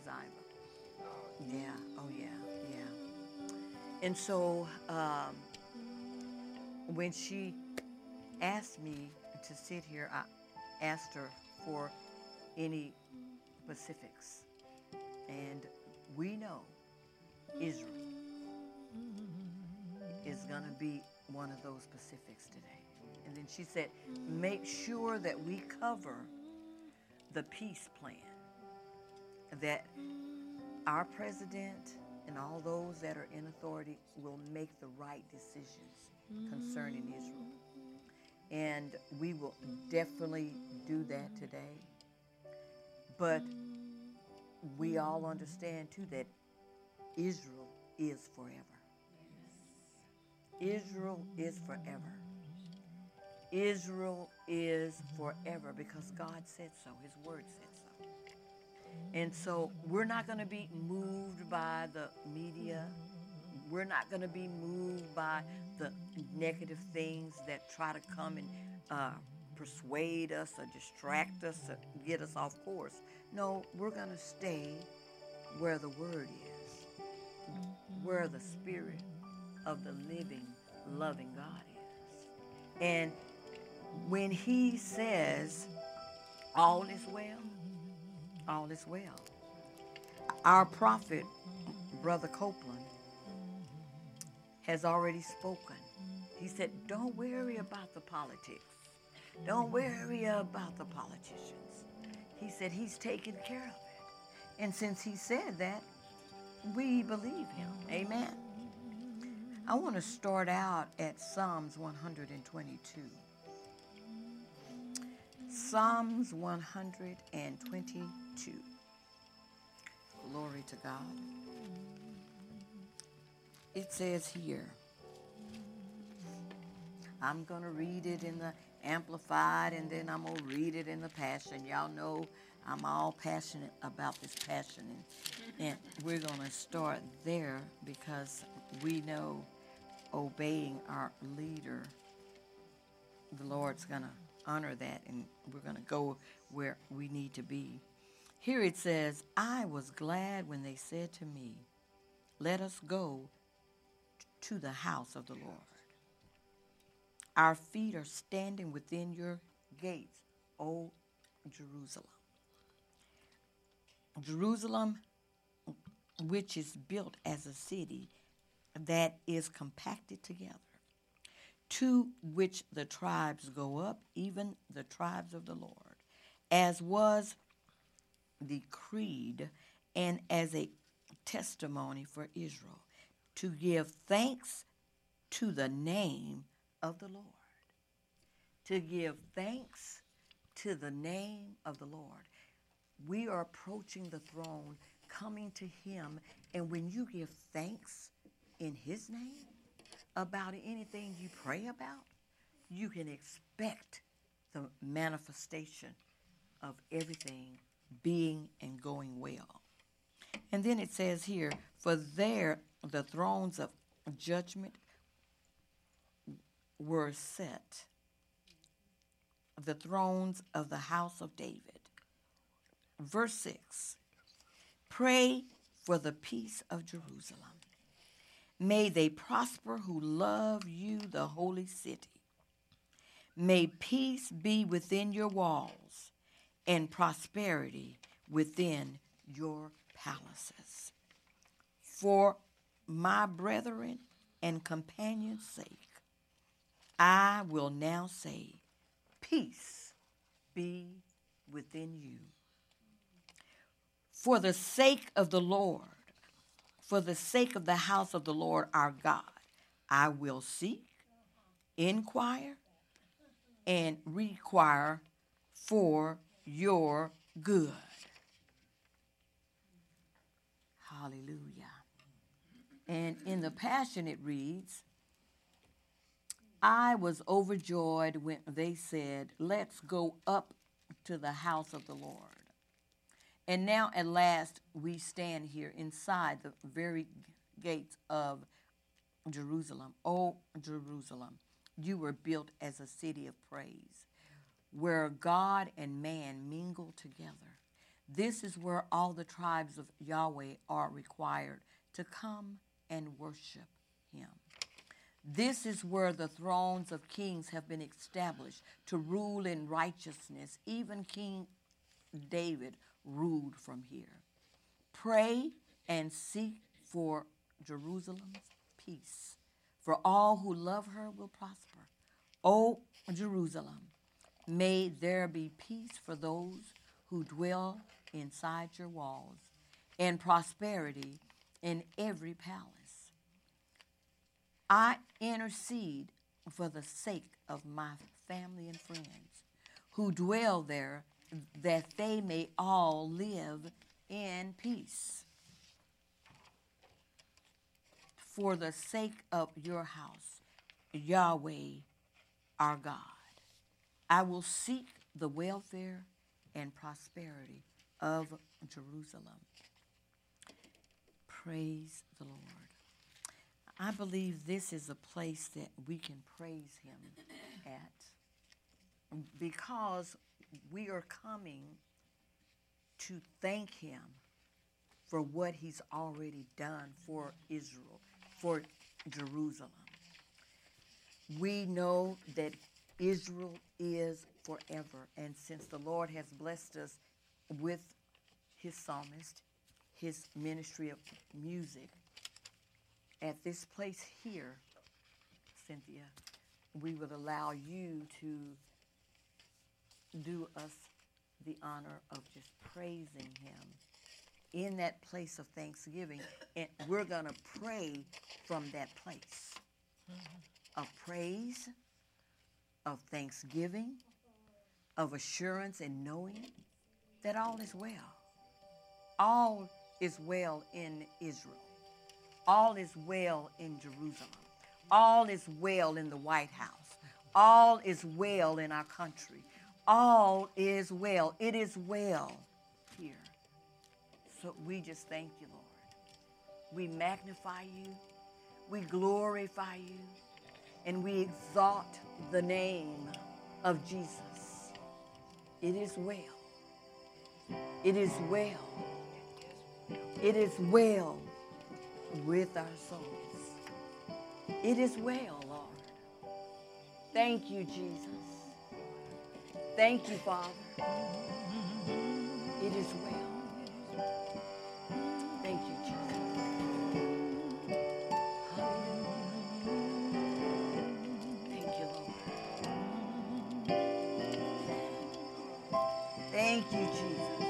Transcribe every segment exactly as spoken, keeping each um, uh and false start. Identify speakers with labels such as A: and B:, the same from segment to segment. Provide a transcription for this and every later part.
A: Ziva. Yeah. Oh, yeah. Yeah. And so um, when she asked me to sit here, I asked her for any specifics. And we know Israel is going to be one of those specifics today. And then she said, make sure that we cover the peace plan, that our president and all those that are in authority will make the right decisions concerning Israel. And we will definitely do that today. But we all understand, too, that Israel is forever. Israel is forever. Israel is forever because God said so. His word said so. And so we're not going to be moved by the media. We're not going to be moved by the negative things that try to come and uh, persuade us or distract us or get us off course. No, we're going to stay where the word is, where the spirit of the living, loving God is. And when he says, all is well, all is well. Our prophet, Brother Copeland, has already spoken. He said, don't worry about the politics. Don't worry about the politicians. He said he's taking care of it. And since he said that, we believe him. Amen. I want to start out at Psalms one hundred twenty-two. Psalms one hundred twenty-two. Glory to God. It says here, I'm going to read it in the Amplified, and then I'm going to read it in the Passion. Y'all know I'm all passionate about this Passion, and, and we're going to start there because we know obeying our leader, the Lord's going to honor that, and we're going to go where we need to be. Here it says, I was glad when they said to me, let us go to the house of the Lord. Our feet are standing within your gates, O Jerusalem. Jerusalem, which is built as a city that is compacted together, to which the tribes go up, even the tribes of the Lord, as was decreed and as a testimony for Israel, to give thanks to the name of the Lord. To give thanks to the name of the Lord. We are approaching the throne, coming to him, and when you give thanks in his name about anything you pray about, you can expect the manifestation of everything being and going well. And then it says here, for there the thrones of judgment were set, the thrones of the house of David. Verse six, pray for the peace of Jerusalem. May they prosper who love you, the holy city. May peace be within your walls and prosperity within your palaces. For my brethren and companions' sake, I will now say, peace be within you. For the sake of the Lord, for the sake of the house of the Lord our God, I will seek, inquire, and require for your good. Hallelujah. And in the Passion it reads, I was overjoyed when they said, let's go up to the house of the Lord. And now at last we stand here inside the very gates of Jerusalem. Oh, Jerusalem, you were built as a city of praise, where God and man mingle together. This is where all the tribes of Yahweh are required to come and worship him. This is where the thrones of kings have been established to rule in righteousness. Even King David ruled from here. Pray and seek for Jerusalem's peace, for all who love her will prosper. O Jerusalem, may there be peace for those who dwell inside your walls, and prosperity in every palace. I intercede for the sake of my family and friends who dwell there, that they may all live in peace. For the sake of your house, Yahweh, our God, I will seek the welfare and prosperity of Jerusalem. Praise the Lord. I believe this is a place that we can praise him at, because we are coming to thank him for what he's already done for Israel, for Jerusalem. We know that Israel is forever, and since the Lord has blessed us with his psalmist, his ministry of music, at this place here, Cynthia, we would allow you to do us the honor of just praising him in that place of thanksgiving. And we're going to pray from that place of praise, of thanksgiving, of assurance and knowing that all is well. All is well in Israel. All is well in Jerusalem. All is well in the White House. All is well in our country. All is well. It is well here. So we just thank you, Lord. We magnify you. We glorify you. And we exalt the name of Jesus. It is well. It is well. It is well with our souls. It is well, Lord. Thank you, Jesus. Thank you, Father. It is well. Thank you, Jesus. Hallelujah. Thank you, Lord. Thank you, Jesus.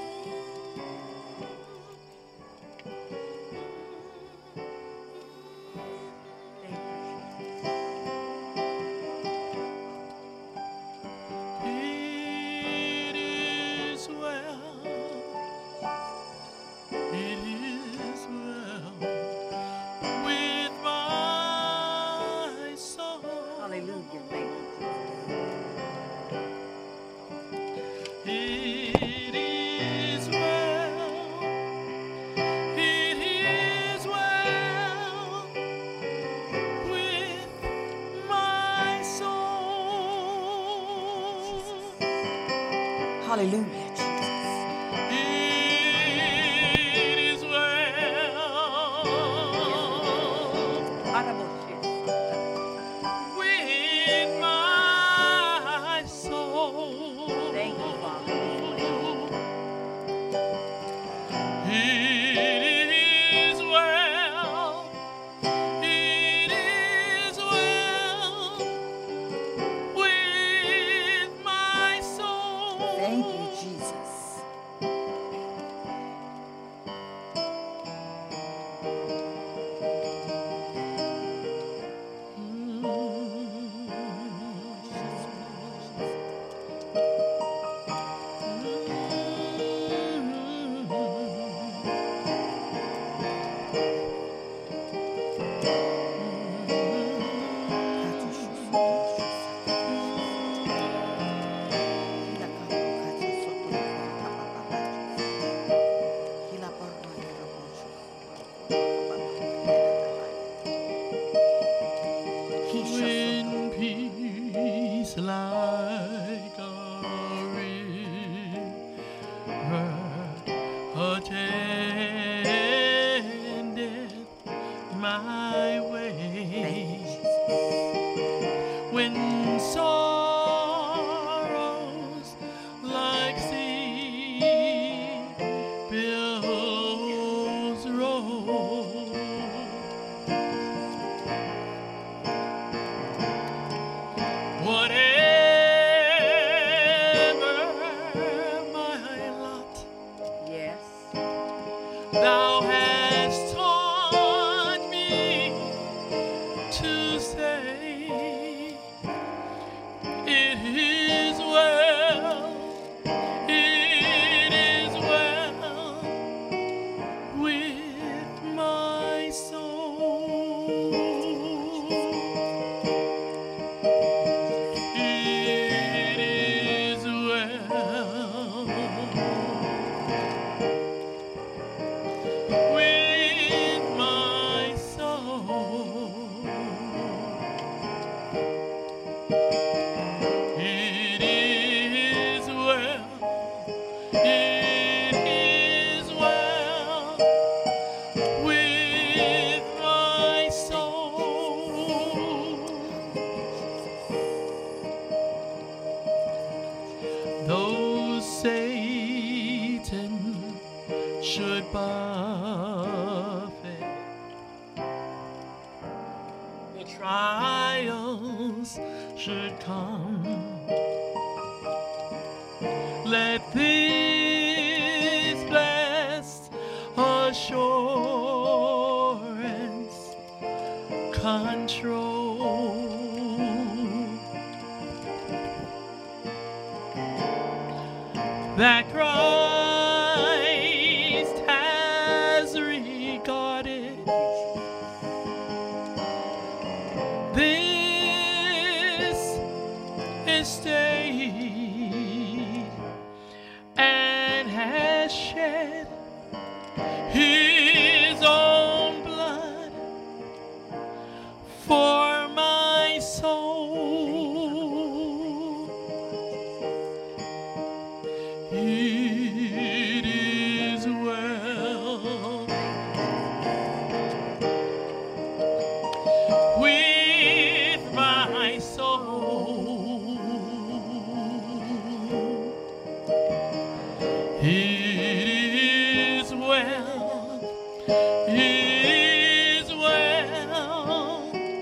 A: Hallelujah, Jesus.
B: It is well with my soul.
A: Thank you, Father.
B: It is well. It is well with my soul.
A: Thank you, Jesus.
B: wendeth my way. When sorrows like sea billows roll, whatever my lot,
A: Yes.
B: thou hast taught me to say, it is well, it is well with my soul. It is well with my soul. It is well, it is well with my soul. Though Satan should buffet, the trials should come, let this blessed assurance control that Christ has regarded this estate and has shed his own blood for my soul. It is well with my soul. It is well, it is well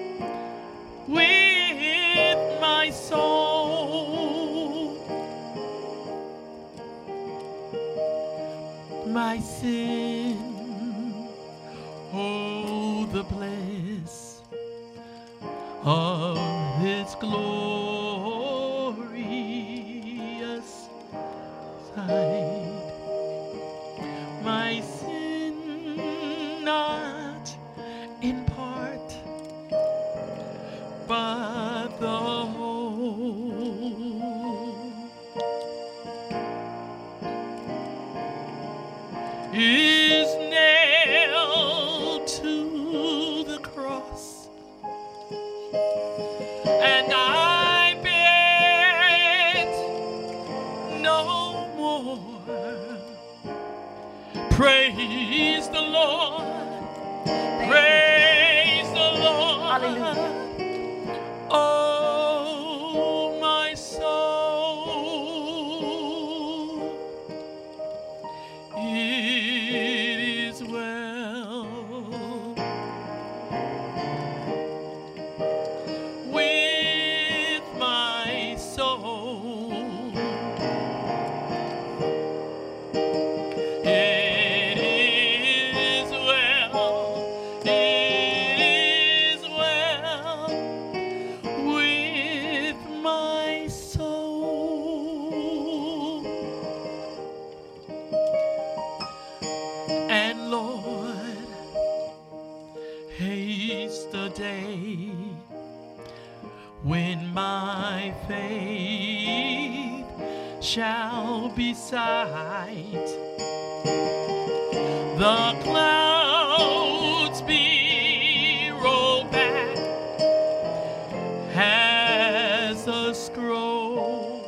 B: with my soul. My sin, oh, the bliss of its glorious sight. My sin not in part, but the whole is nailed to the cross, and I bear it no more. Praise the Lord, praise the Lord.
A: Hallelujah.
B: Oh, my soul, it is well with my soul. It is well, it is well with my soul. And Lord, haste the day when my faith shall be sight. The clouds be rolled back as a scroll.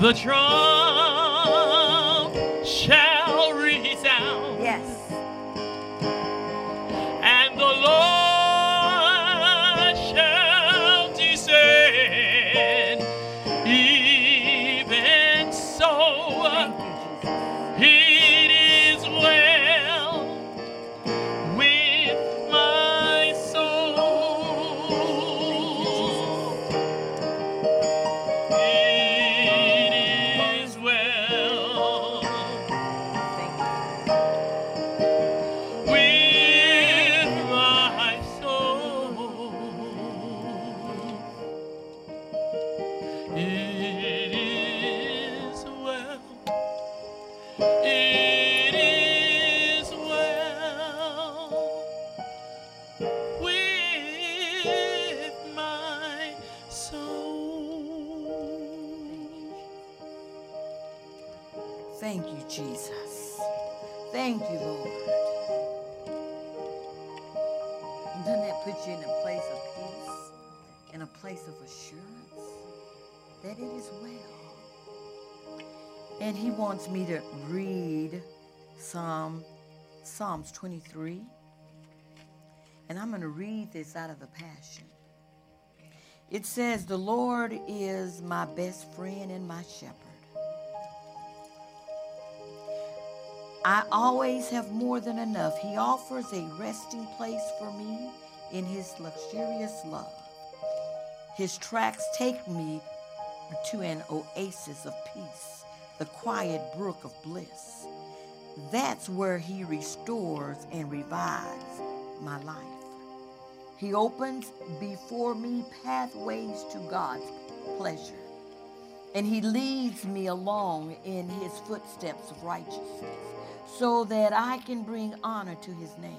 B: the trump shall resound.
A: Yes.
B: And the Lord shall descend. Even so,
A: Thank you, Jesus.
B: it is well with my soul. It is well
A: Thank you.
B: with my soul. It is well. It is well with my soul.
A: Thank you, Jesus. Thank you, Lord. Doesn't that put you in a place of peace, in a place of assurance that it is well? And he wants me to read Psalm, Psalms twenty-three. And I'm going to read this out of the Passion. It says, the Lord is my best friend and my shepherd. I always have more than enough. He offers a resting place for me in his luxurious love. His tracks take me to an oasis of peace, the quiet brook of bliss. That's where he restores and revives my life. He opens before me pathways to God's pleasure, and he leads me along in his footsteps of righteousness so that I can bring honor to his name.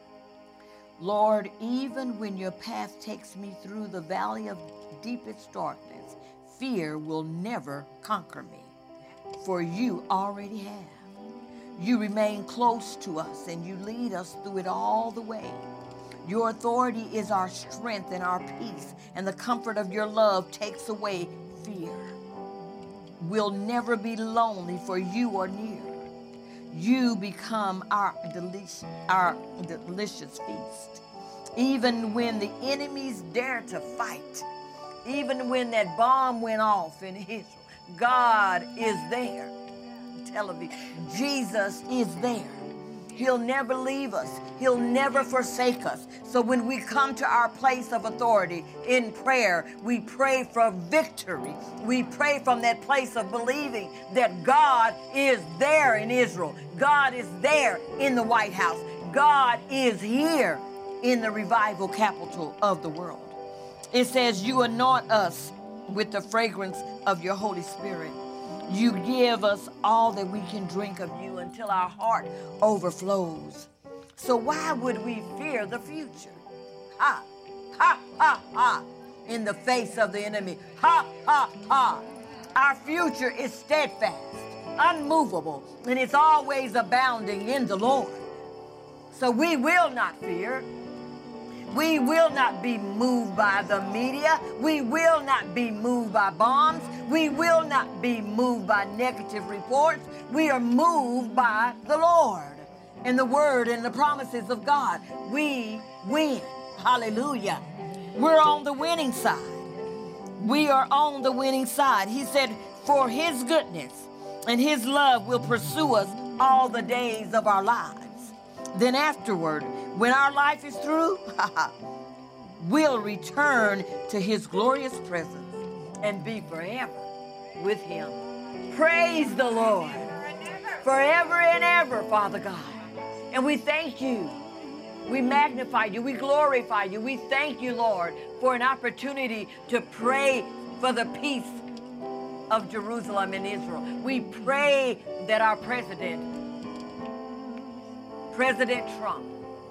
A: Lord, even when your path takes me through the valley of deepest darkness, fear will never conquer me, for you already have. You remain close to us and you lead us through it all the way. Your authority is our strength and our peace, and the comfort of your love takes away fear. We'll never be lonely, for you are near. You become our delicious, our delicious feast. Even when the enemies dare to fight, even when that bomb went off in Israel, God is there. Television. Jesus is there. He'll never leave us. He'll never forsake us. So when we come to our place of authority in prayer, we pray for victory. We pray from that place of believing that God is there in Israel. God is there in the White House. God is here in the revival capital of the world. It says, you anoint us with the fragrance of your Holy Spirit. You give us all that we can drink of you until our heart overflows. So why would we fear the future? Ha, ha, ha, ha, in the face of the enemy. Ha, ha, ha. Our future is steadfast, unmovable, and it's always abounding in the Lord. So we will not fear. We will not be moved by the media. We will not be moved by bombs. We will not be moved by negative reports. We are moved by the Lord and the word and the promises of God. We win. Hallelujah. We're on the winning side. We are on the winning side. He said, for his goodness and his love will pursue us all the days of our lives. Then afterward, when our life is through, we'll return to his glorious presence and be forever with him. Praise the Lord. Forever and ever, Father God. And we thank you. We magnify you. We glorify you. We thank you, Lord, for an opportunity to pray for the peace of Jerusalem and Israel. We pray that our president, President Trump,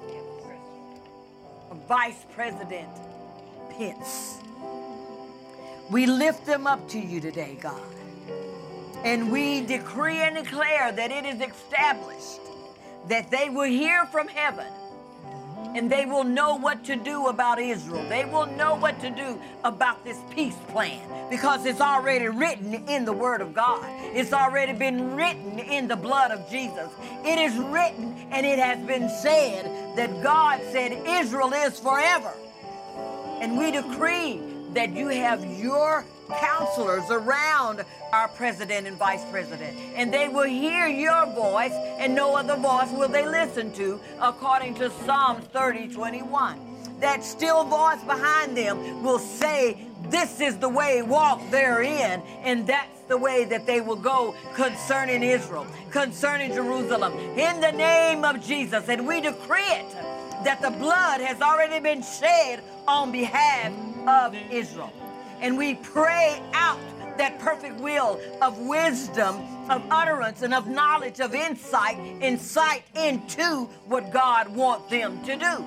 A: Vice President Pence, we lift them up to you today, God. And we decree and declare that it is established that they will hear from heaven and they will know what to do about Israel. They will know what to do about this peace plan because it's already written in the Word of God. It's already been written in the blood of Jesus. It is written and it has been said that God said Israel is forever. And we decree that you have your counselors around our president and vice president, and they will hear your voice, and no other voice will they listen to, according to Psalms thirty twenty-one. That still voice behind them will say, this is the way, walk therein, and that's the way that they will go concerning Israel, concerning Jerusalem, in the name of Jesus. And we decree it, that the blood has already been shed on behalf of Israel. And we pray out that perfect will of wisdom, of utterance, and of knowledge, of insight, insight into what God wants them to do.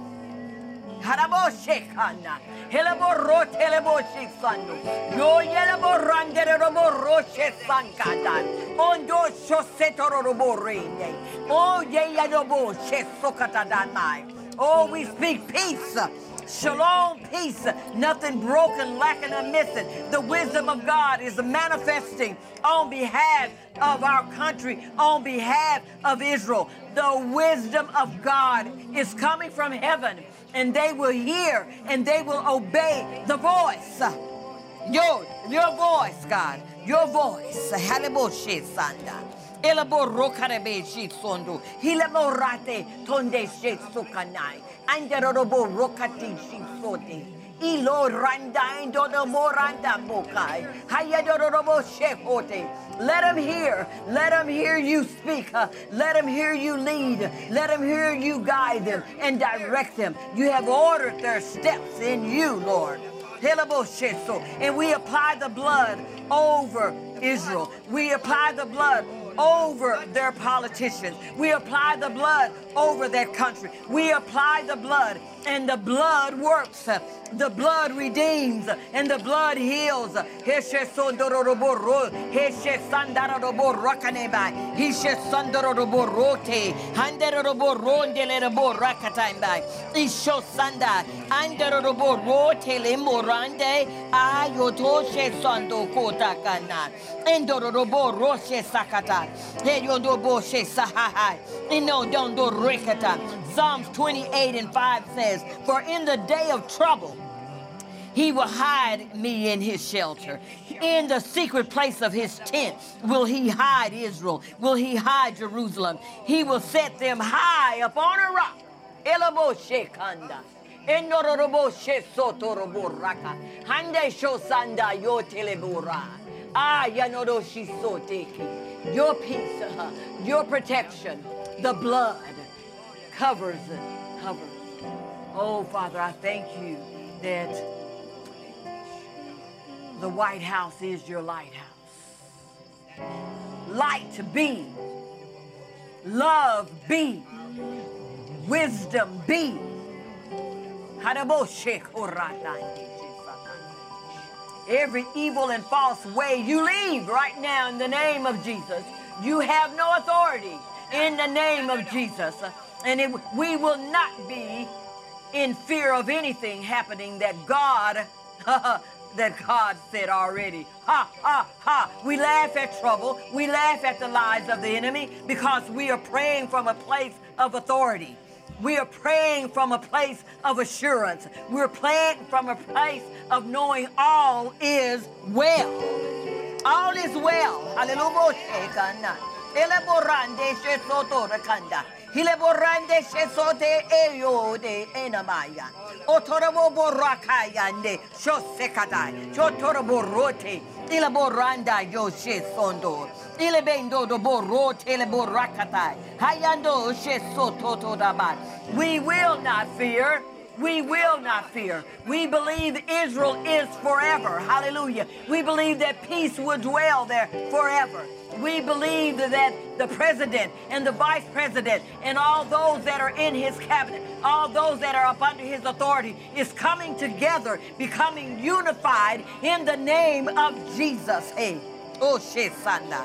A: Oh, we speak peace. Shalom, peace, nothing broken, lacking, or missing. The wisdom of God is manifesting on behalf of our country, on behalf of Israel. The wisdom of God is coming from heaven, and they will hear and they will obey the voice. Your, your voice, God, your voice. Halaboshe Sanda. Elaboro karebe sondo. Hilaborate tonde she sukanai. Anderobo rokati shisote. Ilo randa indodo moranda bokai. Hayadorobo shefote. Let them hear. Let them hear you speak. Uh, let them hear you lead. Let them hear you guide them and direct them. You have ordered their steps in you, Lord. And we apply the blood over Israel. We apply the blood over their politicians. We apply the blood over that country. We apply the blood, and the blood works. The blood redeems, and the blood heals. Psalms twenty-eight and five says, for in the day of trouble, he will hide me in his shelter. In the secret place of his tent will he hide Israel. Will he hide Jerusalem. He will set them high upon a rock. Elaboshe kanda. Enoroboshe sotoroboraka. Hande shosanda yotelebura. Ah, yanoroshi soteki. Your peace, uh, your protection, the blood covers it, covers. Oh, Father, I thank you that the White House is your lighthouse. Light be, love be, wisdom be. Every evil and false way you leave right now in the name of Jesus. You have no authority in the name of Jesus. And it, we will not be in fear of anything happening that God, that God said already. Ha, ha, ha. We laugh at trouble. We laugh at the lies of the enemy because we are praying from a place of authority. We are praying from a place of assurance. We're praying from a place of knowing all is well. All is well. Hallelujah. Elaborande she soto rekanda. Hileborande she sote eyo de enamaya. Otorobo borakayande shosekadai. Chotorobo rote. Ilaboranda yo she sondo. Ilebendo do borote leborakatai. Hayando she soto todabat. We will not fear. We will not fear. We believe Israel is forever. Hallelujah. We believe that peace will dwell there forever. We believe that the president and the vice president and all those that are in his cabinet, all those that are up under his authority is coming together, becoming unified in the name of Jesus. Hey, oh, Shesana.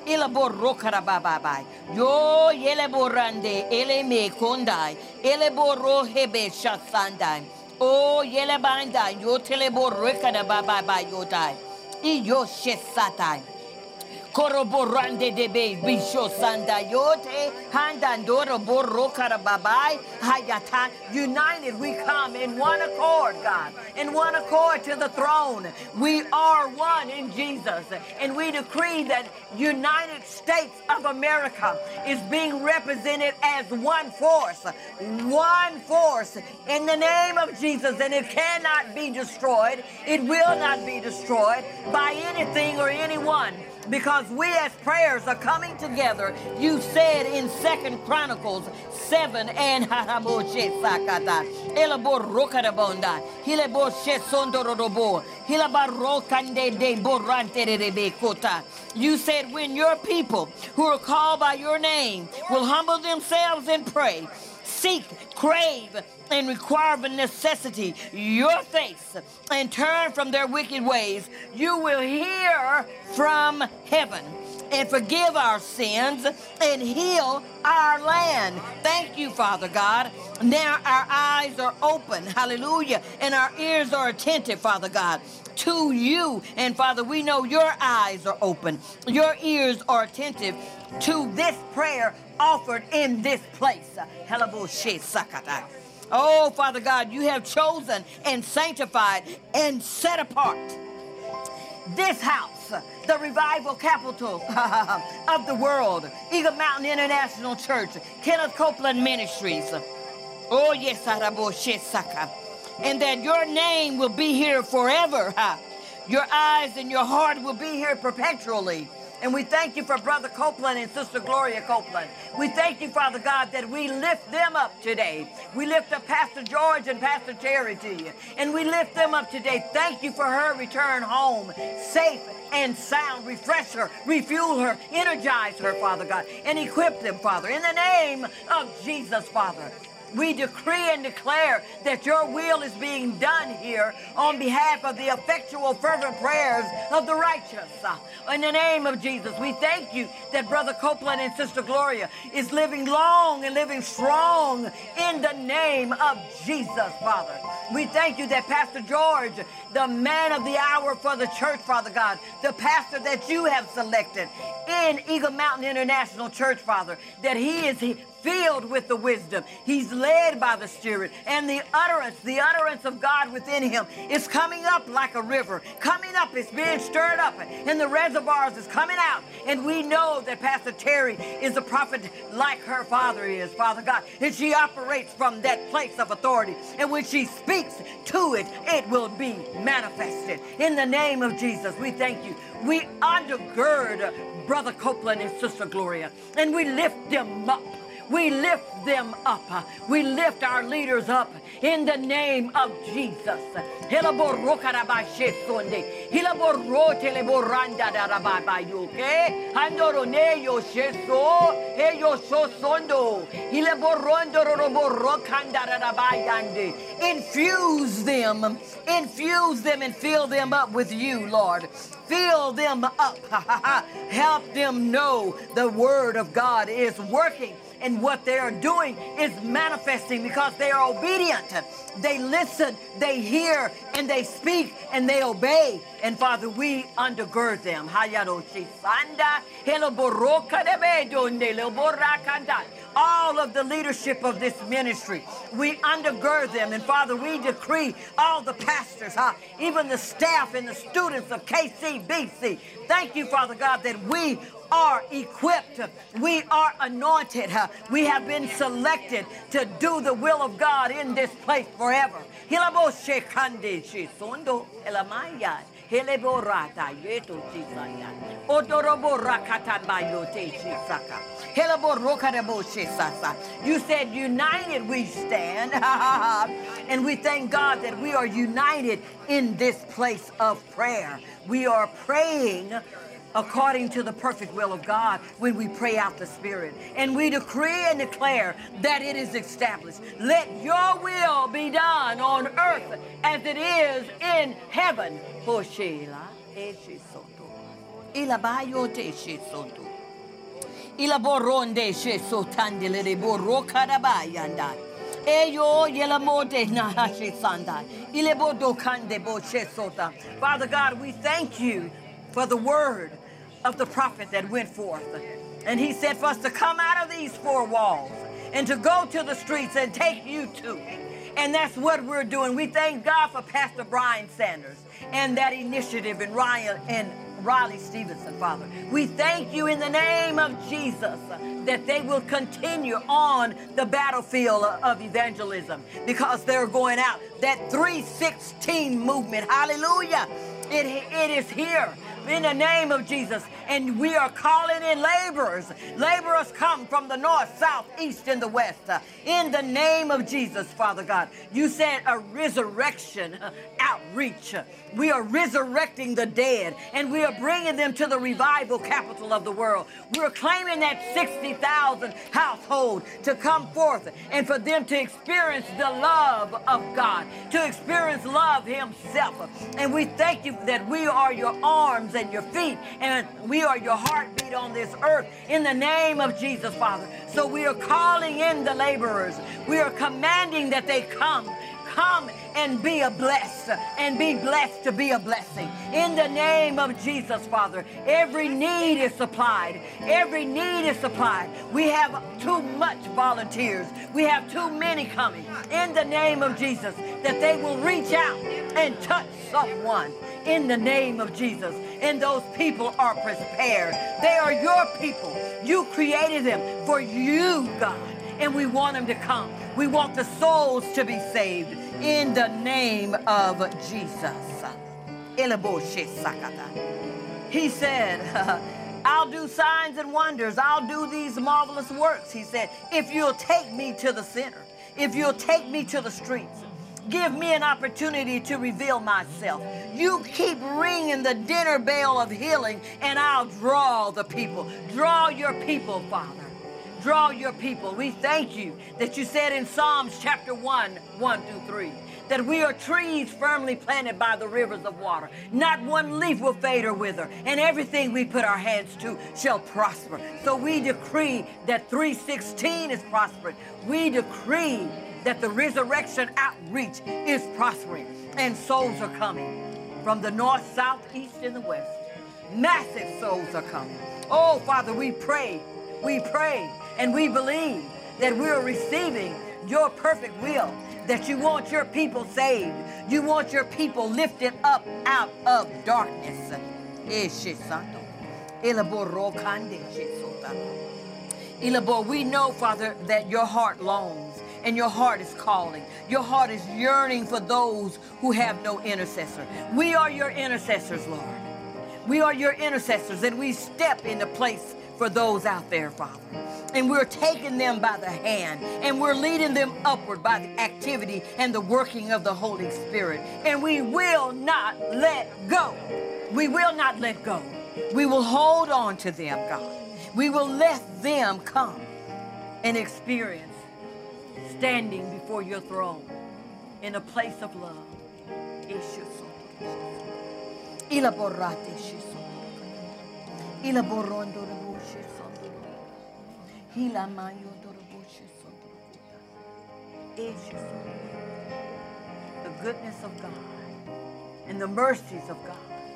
A: Ila borokara babai. Yo yele borande. Ele me kondai. Ele boro hebe shasandai. Oh yele bandai. Yo tele borokara babai yotai. Iyo shesatai. Koroborande de be bisho sanda yote handandoro borro karababai hayata. United we come in one accord, God, in one accord to the throne. We are one in Jesus, and we decree that United States of America is being represented as one force, one force in the name of Jesus, and it cannot be destroyed. It will not be destroyed by anything or anyone. Because we as prayers are coming together. You said in Second Chronicles seven and Haraboshe Sakata. Elabor Rokarabonda. Hilaboshe Sondorobo. Hilabarokande de Borante de Kota. You said when your people who are called by your name will humble themselves and pray, seek, crave, and require of necessity your face and turn from their wicked ways, you will hear from heaven and forgive our sins and heal our land. Thank you, Father God. Now our eyes are open, hallelujah, and our ears are attentive, Father God, to you. And Father, we know your eyes are open, your ears are attentive to this prayer offered in this place. Oh, Father God, you have chosen and sanctified and set apart this house, the revival capital of the world, Eagle Mountain International Church, Kenneth Copeland Ministries. Oh, yes, and that your name will be here forever. Your eyes and your heart will be here perpetually. And we thank you for Brother Copeland and Sister Gloria Copeland. We thank you, Father God, that we lift them up today. We lift up Pastor George and Pastor Terry to you. And we lift them up today. Thank you for her return home, safe and sound. Refresh her, refuel her, energize her, Father God, and equip them, Father. In the name of Jesus, Father, we decree and declare that your will is being done here on behalf of the effectual, fervent prayers of the righteous. In the name of Jesus, we thank you that Brother Copeland and Sister Gloria is living long and living strong in the name of Jesus, Father. We thank you that Pastor George, the man of the hour for the church, Father God, the pastor that you have selected in Eagle Mountain International Church, Father, that he is filled with the wisdom. He's led by the Spirit, and the utterance, the utterance of God within him is coming up like a river. Coming up, it's being stirred up, and the reservoirs is coming out. And we know that Pastor Terry is a prophet like her father is, Father God, and she operates from that place of authority. And when she speaks to it, it will be manifested. In the name of Jesus, we thank you. We undergird Brother Copeland and Sister Gloria, and we lift them up. We lift them up. We lift our leaders up in the name of Jesus. Infuse them, infuse them and fill them up with you, Lord. Fill them up. Help them know the word of God is working. And what they are doing is manifesting because they are obedient. They listen, they hear, and they speak, and they obey. And Father, we undergird them. All of the leadership of this ministry, we undergird them. And Father, we decree all the pastors, huh? even the staff and the students of K C B C. Thank you, Father God, that we are equipped. We are anointed. We have been selected to do the will of God in this place forever. You said united we stand. And we thank God that we are united in this place of prayer. We are praying according to the perfect will of God when we pray out the Spirit. And we decree and declare that it is established. Let your will be done on earth as it is in heaven. Ila boronde she sotandele de borokarabayanda. Eyo yelamode nahashe sanda. Ile bodo kande bo she sota. Father God, we thank you for the word of the prophet that went forth. And he said for us to come out of these four walls and to go to the streets and take you to. And that's what we're doing. We thank God for Pastor Brian Sanders and that initiative in Ryan and Riley Stevenson, Father. We thank you in the name of Jesus that they will continue on the battlefield of evangelism because they're going out. That three sixteen movement, hallelujah, it, it is here in the name of Jesus. And we are calling in laborers. Laborers come from the north, south, east, and the west. Uh, in the name of Jesus, Father God. You said a resurrection uh, outreach. We are resurrecting the dead, and we are bringing them to the revival capital of the world. We're claiming that sixty thousand household to come forth and for them to experience the love of God, to experience love himself. And we thank you that we are your arms and your feet, and we are your heartbeat on this earth in the name of Jesus, Father. So we are calling in the laborers. We are commanding that they come. Come and be a blessed and be blessed to be a blessing. In the name of Jesus, Father, every need is supplied. Every need is supplied. We have too much volunteers. We have too many coming. In the name of Jesus, that they will reach out and touch someone. In the name of Jesus. And those people are prepared. They are your people. You created them for you, God. And we want them to come. We want the souls to be saved in the name of Jesus. He said, I'll do signs and wonders. I'll do these marvelous works. He said, if you'll take me to the center, if you'll take me to the streets, give me an opportunity to reveal myself. You keep ringing the dinner bell of healing, and I'll draw the people. Draw your people, Father. Draw your people. We thank you that you said in Psalms chapter one, one through three, that we are trees firmly planted by the rivers of water. Not one leaf will fade or wither, and everything we put our hands to shall prosper. So we decree that three sixteen is prospering. We decree that the resurrection outreach is prospering, and souls are coming from the north, south, east, and the west. Massive souls are coming. Oh, Father, we pray, we pray, and we believe that we are receiving your perfect will, that you want your people saved. You want your people lifted up out of darkness. We know, Father, that your heart longs and your heart is calling. Your heart is yearning for those who have no intercessor. We are your intercessors, Lord. We are your intercessors, and we step into place for those out there, Father. And we're taking them by the hand, and we're leading them upward by the activity and the working of the Holy Spirit. And we will not let go. We will not let go. We will hold on to them, God. We will let them come and experience standing before your throne in a place of love. Ila borrate shiso. Ila borondo rebo shiso. Hila mayo dorobo shiso. The goodness of God and the mercies of God.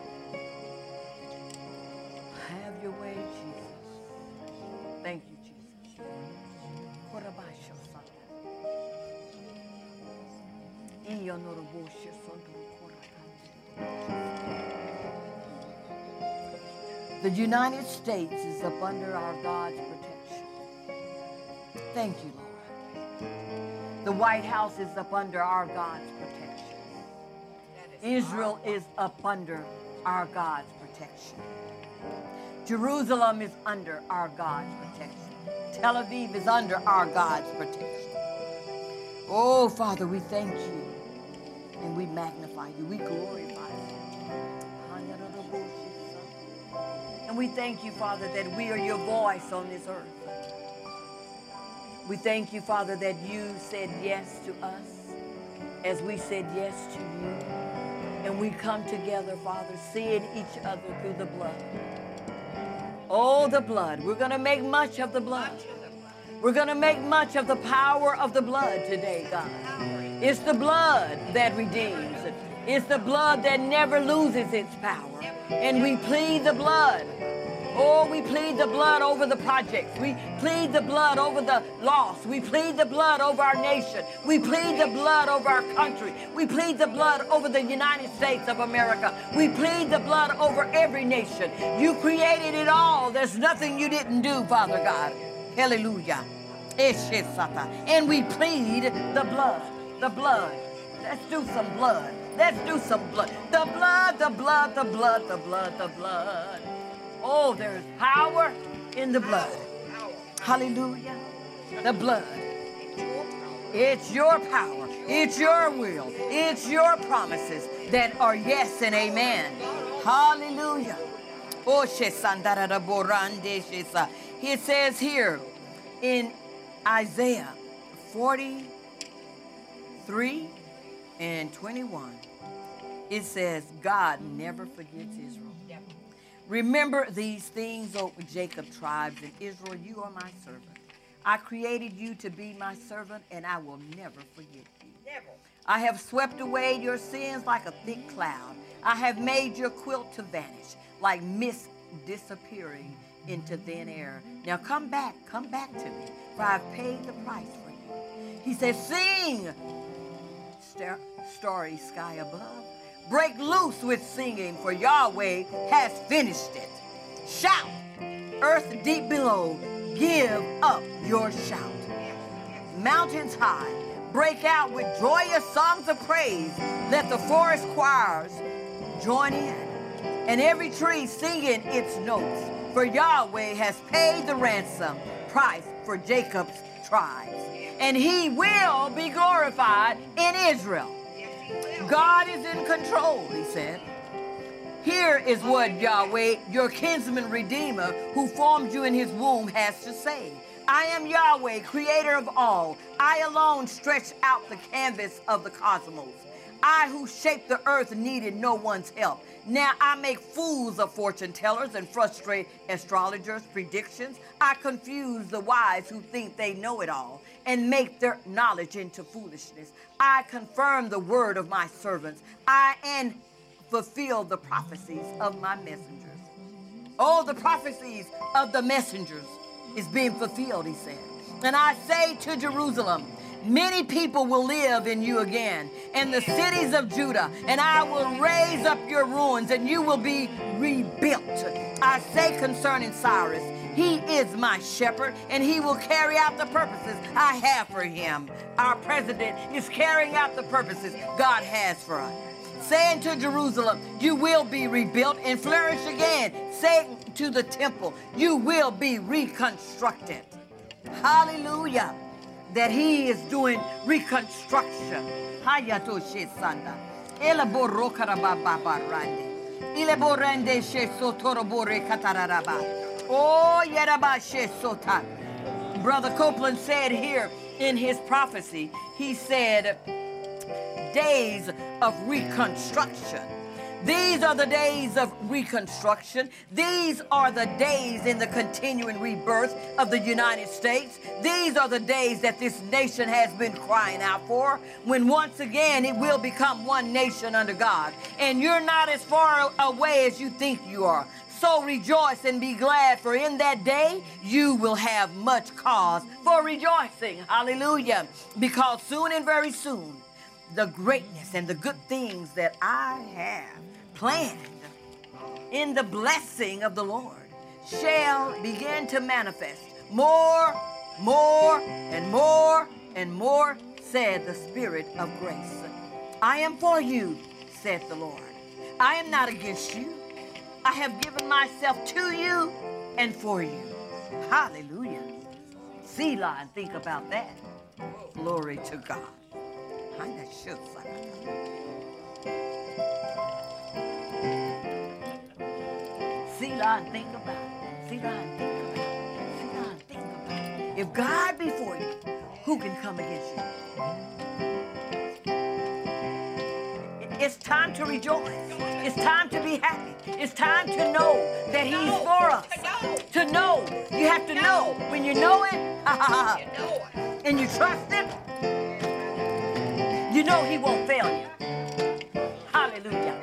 A: Have your way, Jesus. Thank you, Jesus. Korabasho Santa. Iyo norobo shiso ndoro. The United States is up under our God's protection. Thank you, Lord. The White House is up under our God's protection. Israel is up under our God's protection. Jerusalem is under our God's protection. Tel Aviv is under our God's protection. Oh, Father, we thank you and we magnify you. We glorify you. And we thank you, Father, that we are your voice on this earth. We thank you, Father, that you said yes to us as we said yes to you. And we come together, Father, seeing each other through the blood. Oh, the blood. We're going to make much of the blood. We're going to make much of the power of the blood today, God. It's the blood that redeems. It's the blood that never loses its power. And we plead the blood. Oh, we plead the blood over the projects. We plead the blood over the lost. We plead the blood over our nation. We plead the blood over our country. We plead the blood over the United States of America. We plead the blood over every nation. You created it all. There's nothing you didn't do, Father God. Hallelujah. And we plead the blood. The blood. Let's do some blood. Let's do some blood. The blood, the blood, the blood, the blood, the blood. Oh, there's power in the blood. Hallelujah. The blood. It's your power. It's your will. It's your promises that are yes and amen. Hallelujah. Oh, it says here in Isaiah forty-three and twenty-one, it says, God never forgets Israel. Remember these things, O Jacob tribes and Israel, you are my servant. I created you to be my servant, and I will never forget you. Never. I have swept away your sins like a thick cloud. I have made your quilt to vanish, like mist disappearing into thin air. Now come back, come back to me, for I've paid the price for you. He says, sing, Star- starry sky above. Break loose with singing, for Yahweh has finished it. Shout, earth deep below, give up your shout. Mountains high, break out with joyous songs of praise. Let the forest choirs join in, and every tree singing its notes. For Yahweh has paid the ransom price for Jacob's tribes, and he will be glorified in Israel. God is in control, he said. Here is what Yahweh, your kinsman redeemer, who formed you in his womb, has to say. I am Yahweh, creator of all. I alone stretch out the canvas of the cosmos. I who shaped the earth needed no one's help. Now I make fools of fortune tellers and frustrate astrologers' predictions. I confuse the wise who think they know it all and make their knowledge into foolishness. I confirm the word of my servants. I and fulfill the prophecies of my messengers. Oh, the prophecies of the messengers is being fulfilled, he said. And I say to Jerusalem, many people will live in you again, and the cities of Judah, and I will raise up your ruins, and you will be rebuilt. I say concerning Cyrus, he is my shepherd, and he will carry out the purposes I have for him. Our president is carrying out the purposes God has for us. Saying to Jerusalem, you will be rebuilt and flourish again. Saying to the temple, you will be reconstructed. Hallelujah. That he is doing reconstruction. Hayatoshe sanda. Elaboro karababarande. Ileborende she sotorobore katararaba. Oh yeraba she sota. Brother Copeland said here in his prophecy, he said, days of reconstruction. These are the days of reconstruction. These are the days in the continuing rebirth of the United States. These are the days that this nation has been crying out for, when once again it will become one nation under God. And you're not as far away as you think you are. So rejoice and be glad, for in that day you will have much cause for rejoicing. Hallelujah. Because soon and very soon, the greatness and the good things that I have planned in the blessing of the Lord shall begin to manifest more, more, and more, and more, said the Spirit of grace. I am for you, said the Lord. I am not against you. I have given myself to you and for you. Hallelujah. Selah, and think about that. Glory to God. Selah, and think about it. Selah, and think about it. Selah, and think about it. If God be for you, who can come against you? It's time to rejoice. It's time to be happy. It's time to know that he's for us. You have to know. When you know it,
C: You know it.
A: and you trust him, you know he won't fail you. Hallelujah.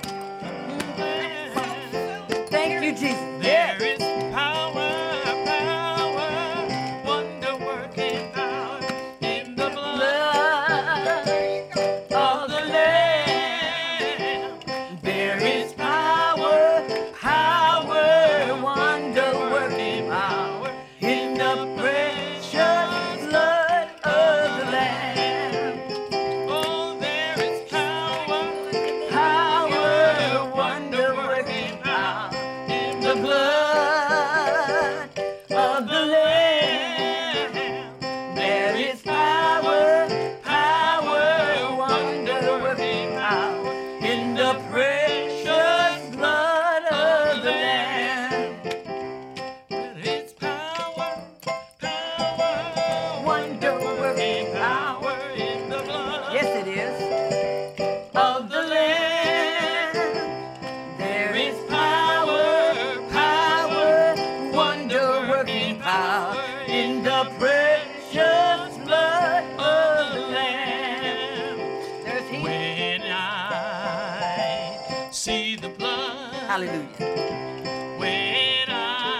A: Thank you, Jesus.
B: There
A: Yes.
B: is power, power, wonder-working power in the blood
A: Blood
B: of the Lamb.
A: There is power, power, wonder-working power in the precious blood of the Lamb.
B: Oh, there is power,
A: Power, wonder-working power in the blood of the Lamb. There is power, power, wonder-working power in the precious blood of the Lamb.
B: there is power, power,
A: Wonder-working power.
B: power in the blood
A: Yes, it is. Of the Lamb. There is power, power, wonder-working power in the precious blood of the Lamb. There's healing.
B: When I see the blood,
A: Hallelujah.
B: when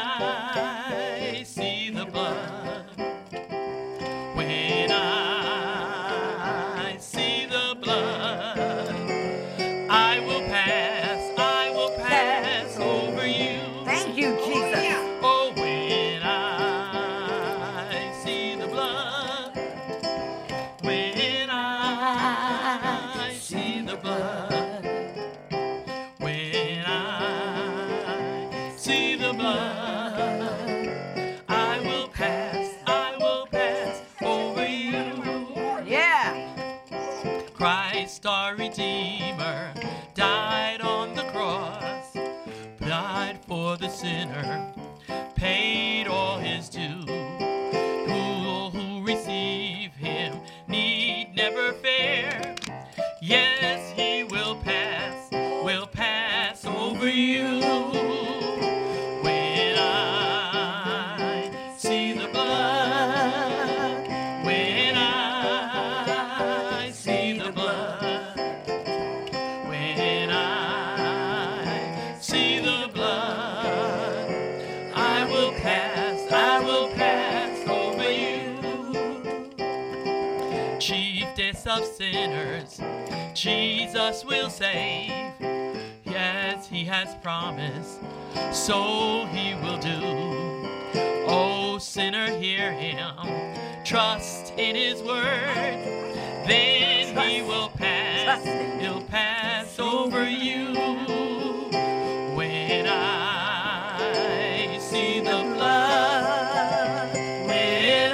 B: I see the blood, when I see the blood, I will pass, I will pass over you.
A: Thank you, Jesus.
B: Oh, when I see the blood, when I see the blood, when I see the blood, I will pass, I will pass over you.
A: Yeah.
B: Christ our Redeemer died on the cross, died for the sinner, paid all his due. Who who receive him need never fear. Yes, he will pass, will pass over you. When I see the blood, when I see the blood, when I see the blood, I will pass, I will pass over you. Chiefest of sinners, Jesus will save. Yes, he has promised, so he will do. Oh, sinner, hear him, trust in his word, then he will pass,
A: Trust him.
B: he'll pass over you. When I see the blood, when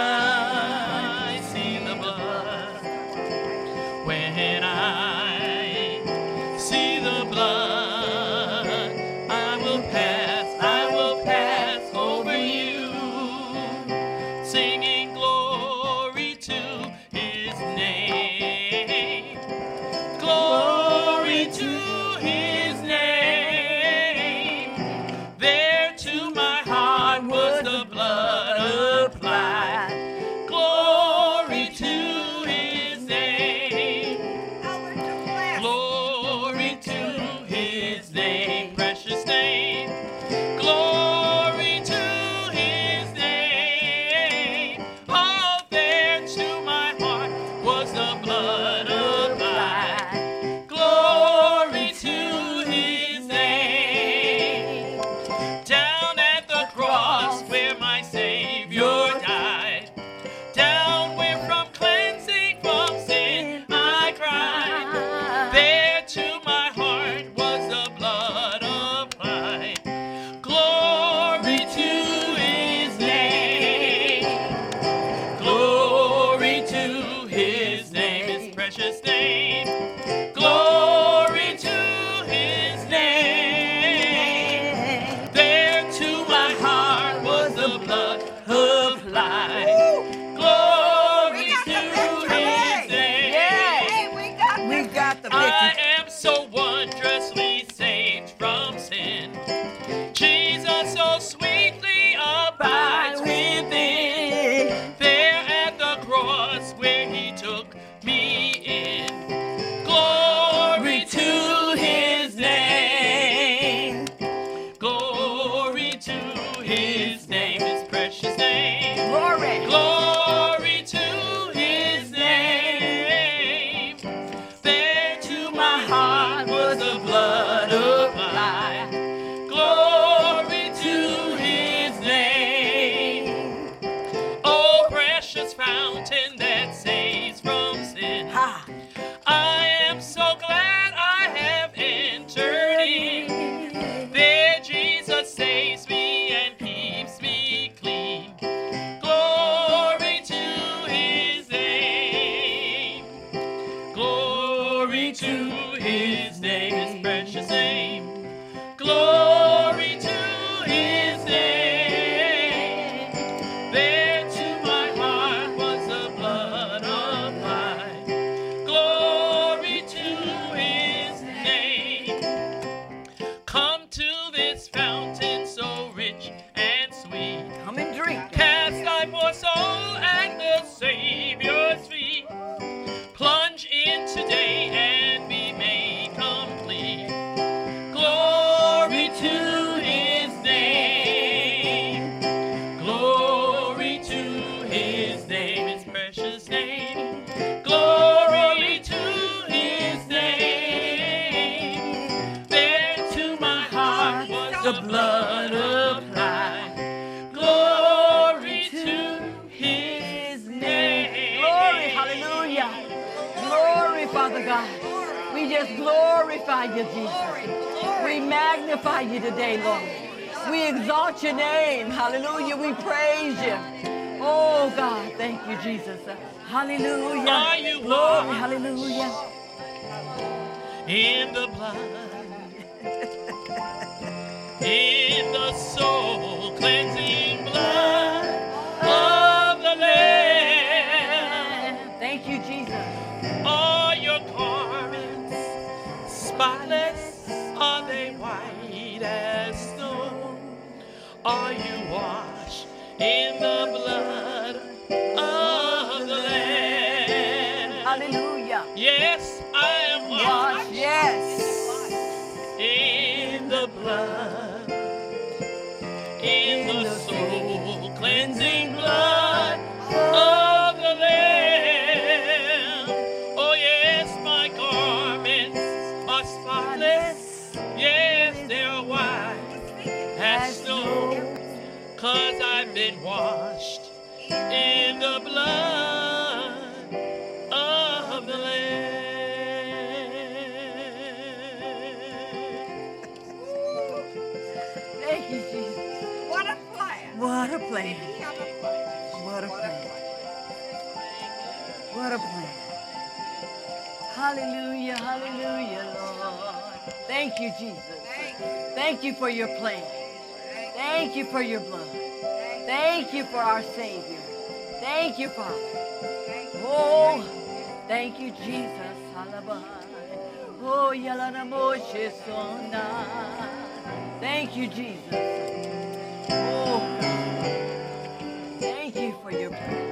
B: I see the blood, when I see the blood, I will pass, I will pass over you, singing glory to his name, glory to his name. There to my heart was the blood applied, glory to his name. Glory to his name, precious name. Glory to his name. Oh, there to my heart was the blood applied. Glory to his name. Down at the cross where my Savior died. Down where from cleansing from sin I cried. There to my heart was the blood applied. Glory to his name. Glory to his name, his precious name. Glory to his name. There to my heart was the blood applied. Glory to his name.
A: We got the
B: I
A: victory.
B: am so wondrously saved from sin. Jesus so sweetly abides. his name, his precious name.
A: Glory.
B: Glory to his name. There to my heart was the blood applied. Glory to his name. Oh, precious fountain that saves from sin.
A: Ha.
B: I am so glad I have entered in. There Jesus saves me and keeps me clean. Glory to his name. Glory to his name, his precious name. Glory to his name. There to my heart was the blood applied. Glory to his name. Come to this fountain so rich and sweet.
A: Come and drink.
B: Cast thy poor soul at the Savior's feet. Plunge in today and be made complete. Glory to his name. Glory to his name, his precious name. Glory to his name. There to my heart was the blood applied. Glory to his name.
A: Glory. Hallelujah. Glory, Father God. We just glorify you, Jesus. We magnify you today, Lord. We exalt your name. Hallelujah. We praise you. Oh, God. Thank you, Jesus. Hallelujah.
B: Are you
A: Glory.
B: washed
A: Hallelujah.
B: in the blood, in the soul cleansing blood of the Lamb?
A: Thank you, Jesus.
B: Are your garments spotless? Are they white as snow? Are you washed in the blood of the Lamb?
A: Hallelujah.
B: Yes, I am
A: Wash.
B: washed
A: Yes.
B: in the blood, in the soul cleansing blood of the Lamb. Oh yes, my garments are spotless. Yes, they're white as snow, 'cause I've been washed in the blood of the Lamb.
A: Thank you, Jesus.
C: What a plan.
A: What a plan.
C: What a plan.
A: What a plan. What a plan. Hallelujah, hallelujah, Lord. Thank you, Jesus.
C: Thank you.
A: Thank you for your plan. Thank you for your blood. Thank you for our Savior. Thank you, Father. Oh, thank you, Jesus. Oh, yalana moshe sona. Thank you, Jesus. Oh, God. Thank you for your plan.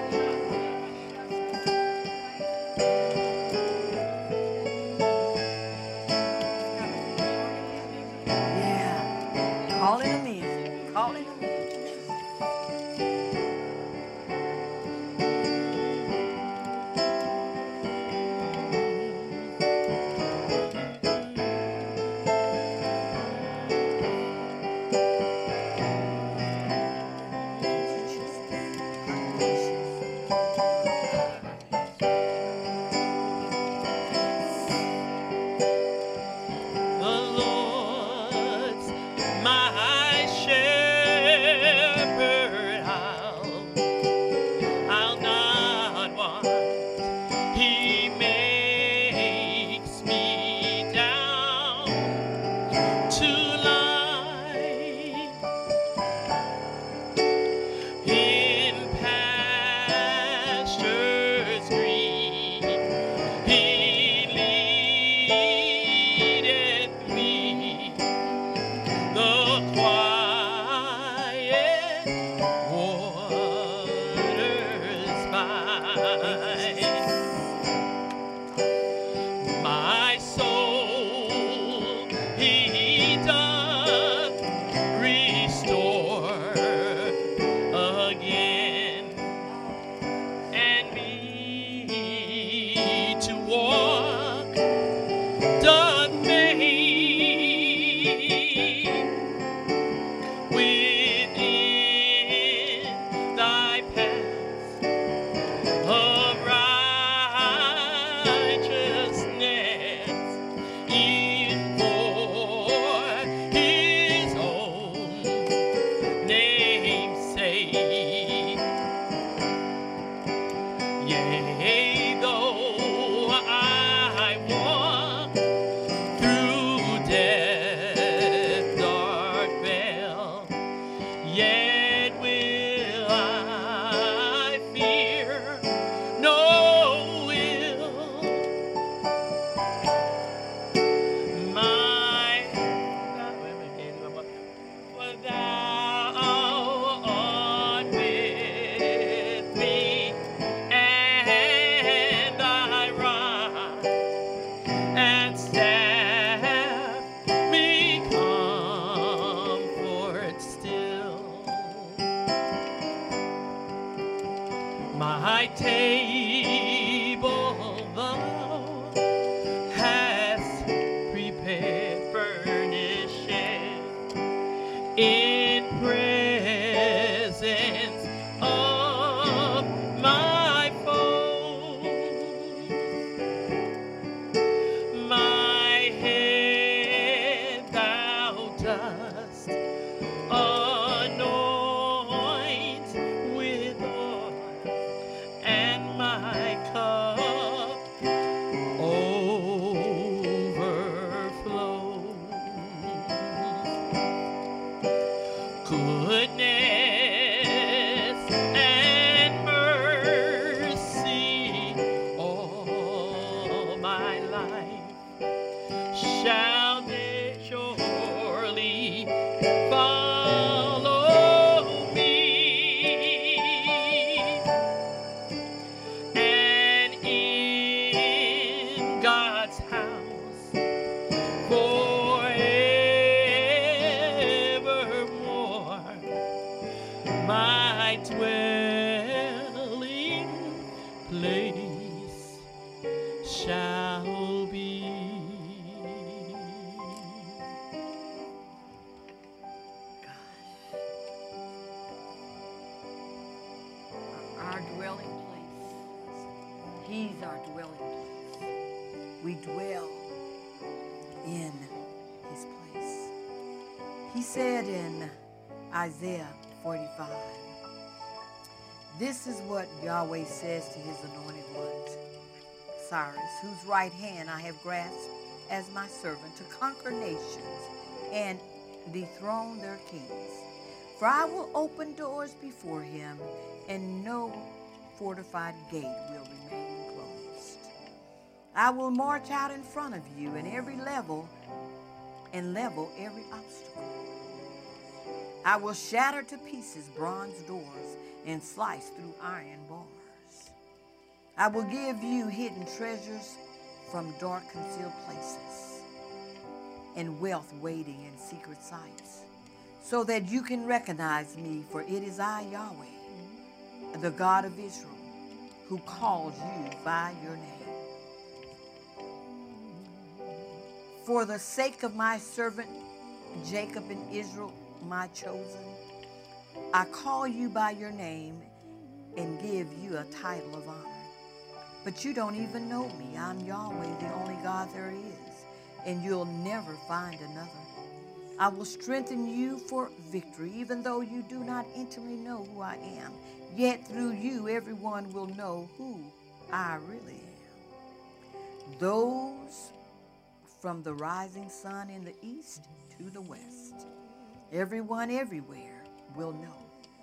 A: Yeah. Call it a man. Call it a man.
B: My table thou hast prepared, furnishing in presence of my foes. My head thou dost anoint with oil, and my cup overflows. Goodness and mercy all my life shall they surely follow me, and in God's house forevermore my dwelling place shall be.
A: Our dwelling place. He's our dwelling place. We dwell in his place. He said in Isaiah forty-five, this is what Yahweh says to his anointed ones, Cyrus, whose right hand I have grasped as my servant, to conquer nations and dethrone their kings. For I will open doors before him, and no fortified gate will remain closed. I will march out in front of you in every level and level every obstacle. I will shatter to pieces bronze doors and slice through iron bars. I will give you hidden treasures from dark concealed places, and wealth waiting in secret sites, so that you can recognize me, for it is I, Yahweh, the God of Israel, who calls you by your name. For the sake of my servant Jacob and Israel, my chosen, I call you by your name and give you a title of honor. But you don't even know me. I'm Yahweh, the only God there is, and you'll never find another. I will strengthen you for victory, even though you do not intimately know who I am. Yet through you, everyone will know who I really am. Those from the rising sun in the east to the west, everyone everywhere will know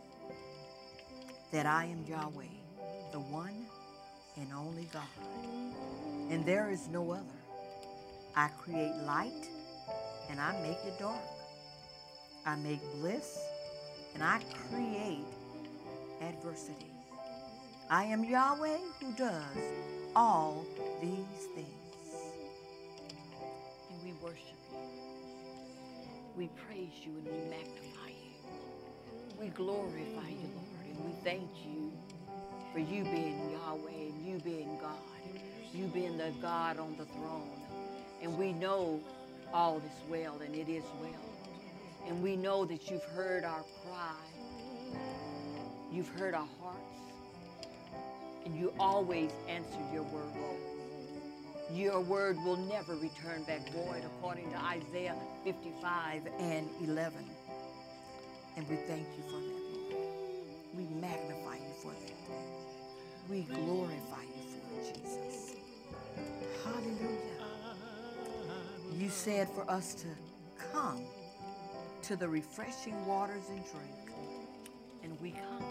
A: that I am Yahweh, the one and only God, and there is no other. I create light, and I make it dark. I make bliss, and I create adversity. I am Yahweh who does all these things. And we worship you. We praise you and we magnify you. We glorify you, Lord, and we thank you for you being Yahweh and you being God, you being the God on the throne. And we know all is well, and it is well. And we know that you've heard our cry. You've heard our hearts. And you always answer your word. Your word will never return back void, according to Isaiah fifty-five and eleven. And we thank you for that, Lord. We magnify you for that. We glorify you for it, Jesus. Hallelujah. You said for us to come to the refreshing waters and drink. And we come.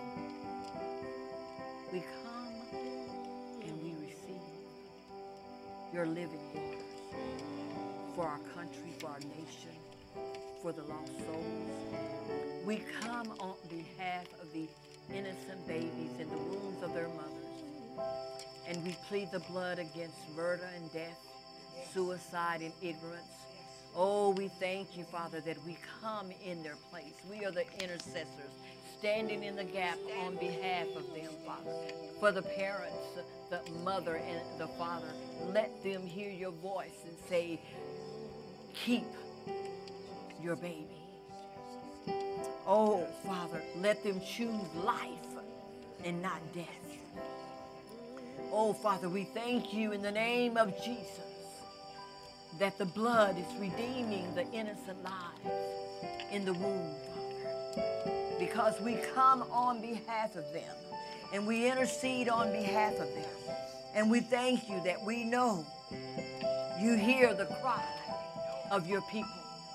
A: We come and we receive your living waters for our country, for our nation, for the lost souls. We come on behalf of the innocent babies in the wombs of their mothers. And we plead the blood against murder and death, suicide and ignorance. Oh, we thank you, Father, that we come in their place. We are the intercessors standing in the gap on behalf of them, Father. For the parents, the mother and the father, let them hear your voice and say, keep your baby. Oh, Father, let them choose life and not death. Oh, Father, we thank you in the name of Jesus that the blood is redeeming the innocent lives in the womb, Father, because we come on behalf of them and we intercede on behalf of them. And we thank you that we know you hear the cry of your people.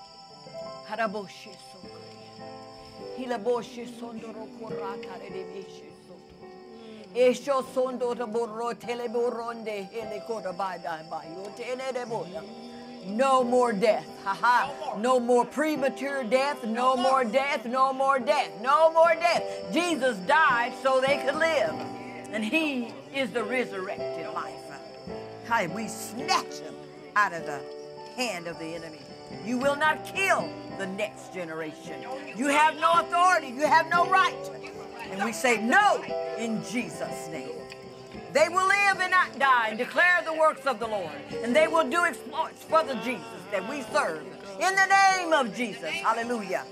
A: No more death. Ha-ha. No more premature death. No more death. No more death. No more death. Jesus died so they could live. And he is the resurrected life. Hi, we snatch him out of the hand of the enemy. You will not kill the next generation. You have no authority. You have no right. And we say no in Jesus' name. They will live and not die and declare the works of the Lord. And they will do exploits for the Jesus that we serve. In the name of Jesus. Hallelujah.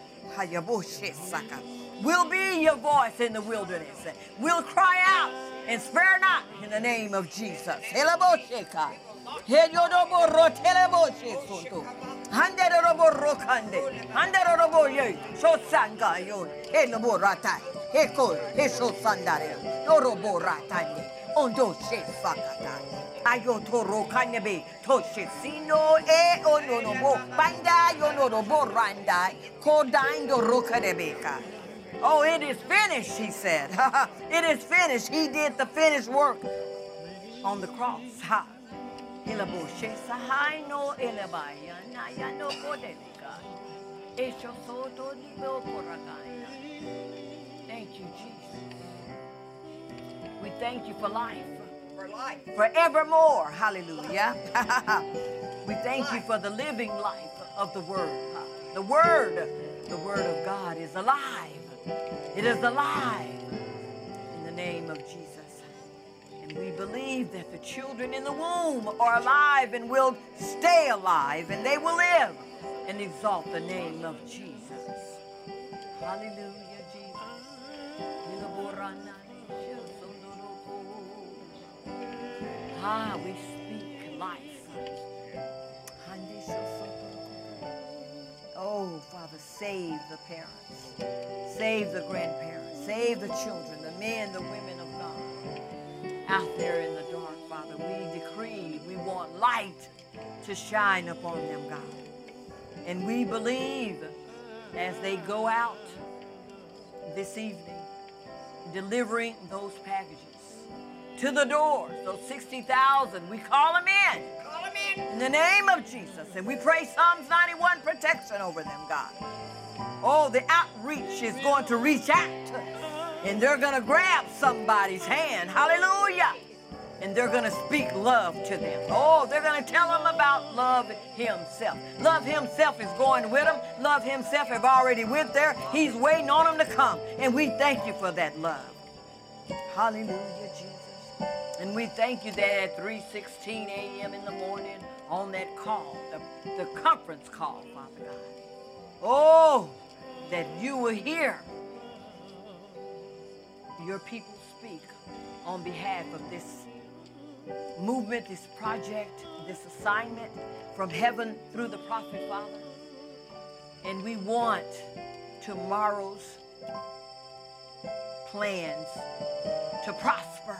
A: We'll be your voice in the wilderness. We'll cry out and spare not in the name of Jesus. Ondo she fakata. Ayotoro kanebe toshe sino e onono mo banda yonono boranda kodaindo rokarebeka. Oh, it is finished, he said. It is finished. He did the finished work on the cross. Ha. Ilabo she sahai no elabaya na ya no kodebeka. Esho soto ni bo korakaya. Thank you, Jesus. We thank you for life.
C: For life.
A: Forevermore. Hallelujah. We thank you for the living life of the Word. The Word, the Word of God is alive. It is alive in the name of Jesus. And we believe that the children in the womb are alive and will stay alive, and they will live and exalt the name of Jesus. Hallelujah, Jesus. Ah, we speak life. Oh, Father, save the parents. Save the grandparents. Save the children, the men, the women of God. Out there in the dark, Father, we decree we want light to shine upon them, God. And we believe as they go out this evening, delivering those packages to the doors, those sixty thousand, we call them in.
C: Call them in.
A: In the name of Jesus. And we pray Psalms ninety-one protection over them, God. Oh, the outreach is going to reach out. And they're going to grab somebody's hand. Hallelujah. And they're going to speak love to them. Oh, they're going to tell them about love himself. Love himself is going with them. Love himself have already went there. He's waiting on them to come. And we thank you for that love. Hallelujah, Jesus. And we thank you that at three sixteen a.m. in the morning on that call, the, the conference call, Father God. Oh, that you will hear your people speak on behalf of this movement, this project, this assignment from heaven through the prophet, Father. And we want tomorrow's plans to prosper.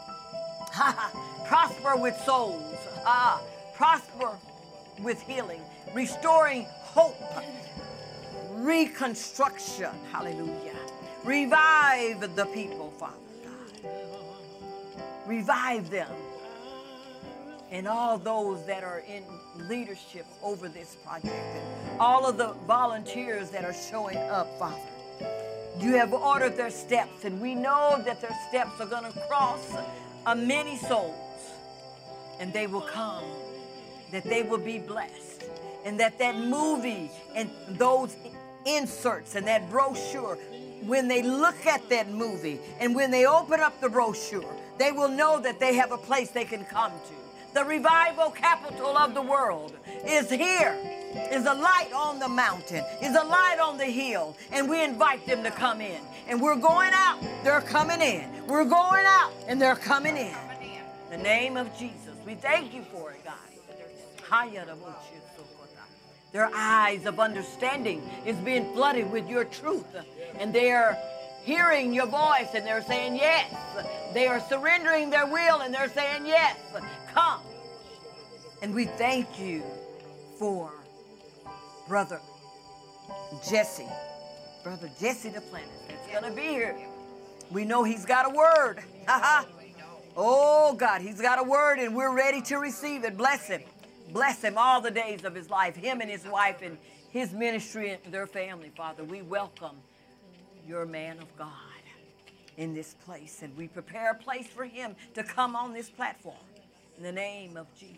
A: Prosper with souls. Ah, prosper with healing, restoring hope, reconstruction. Hallelujah. Revive the people, Father God. Revive them. And all those that are in leadership over this project, and all of the volunteers that are showing up, Father. You have ordered their steps, and we know that their steps are going to cross a many souls, and they will come, that they will be blessed, and that that movie and those inserts and that brochure, when they look at that movie and when they open up the brochure, they will know that they have a place they can come to. The revival capital of the world is here, is a light on the mountain, is a light on the hill, and we invite them to come in. And we're going out, they're coming in. We're going out, and they're coming in. In the name of Jesus, we thank you for it, God. Their eyes of understanding is being flooded with your truth, and they're hearing your voice, and they're saying yes. They are surrendering their will, and they're saying yes. Come. And we thank you for Brother Jesse, Brother Jesse Duplantis, that's going to be here. We know he's got a word. Oh, God, he's got a word, and we're ready to receive it. Bless him. Bless him all the days of his life, him and his wife and his ministry and their family, Father. We welcome your man of God in this place, and we prepare a place for him to come on this platform. In the name of Jesus.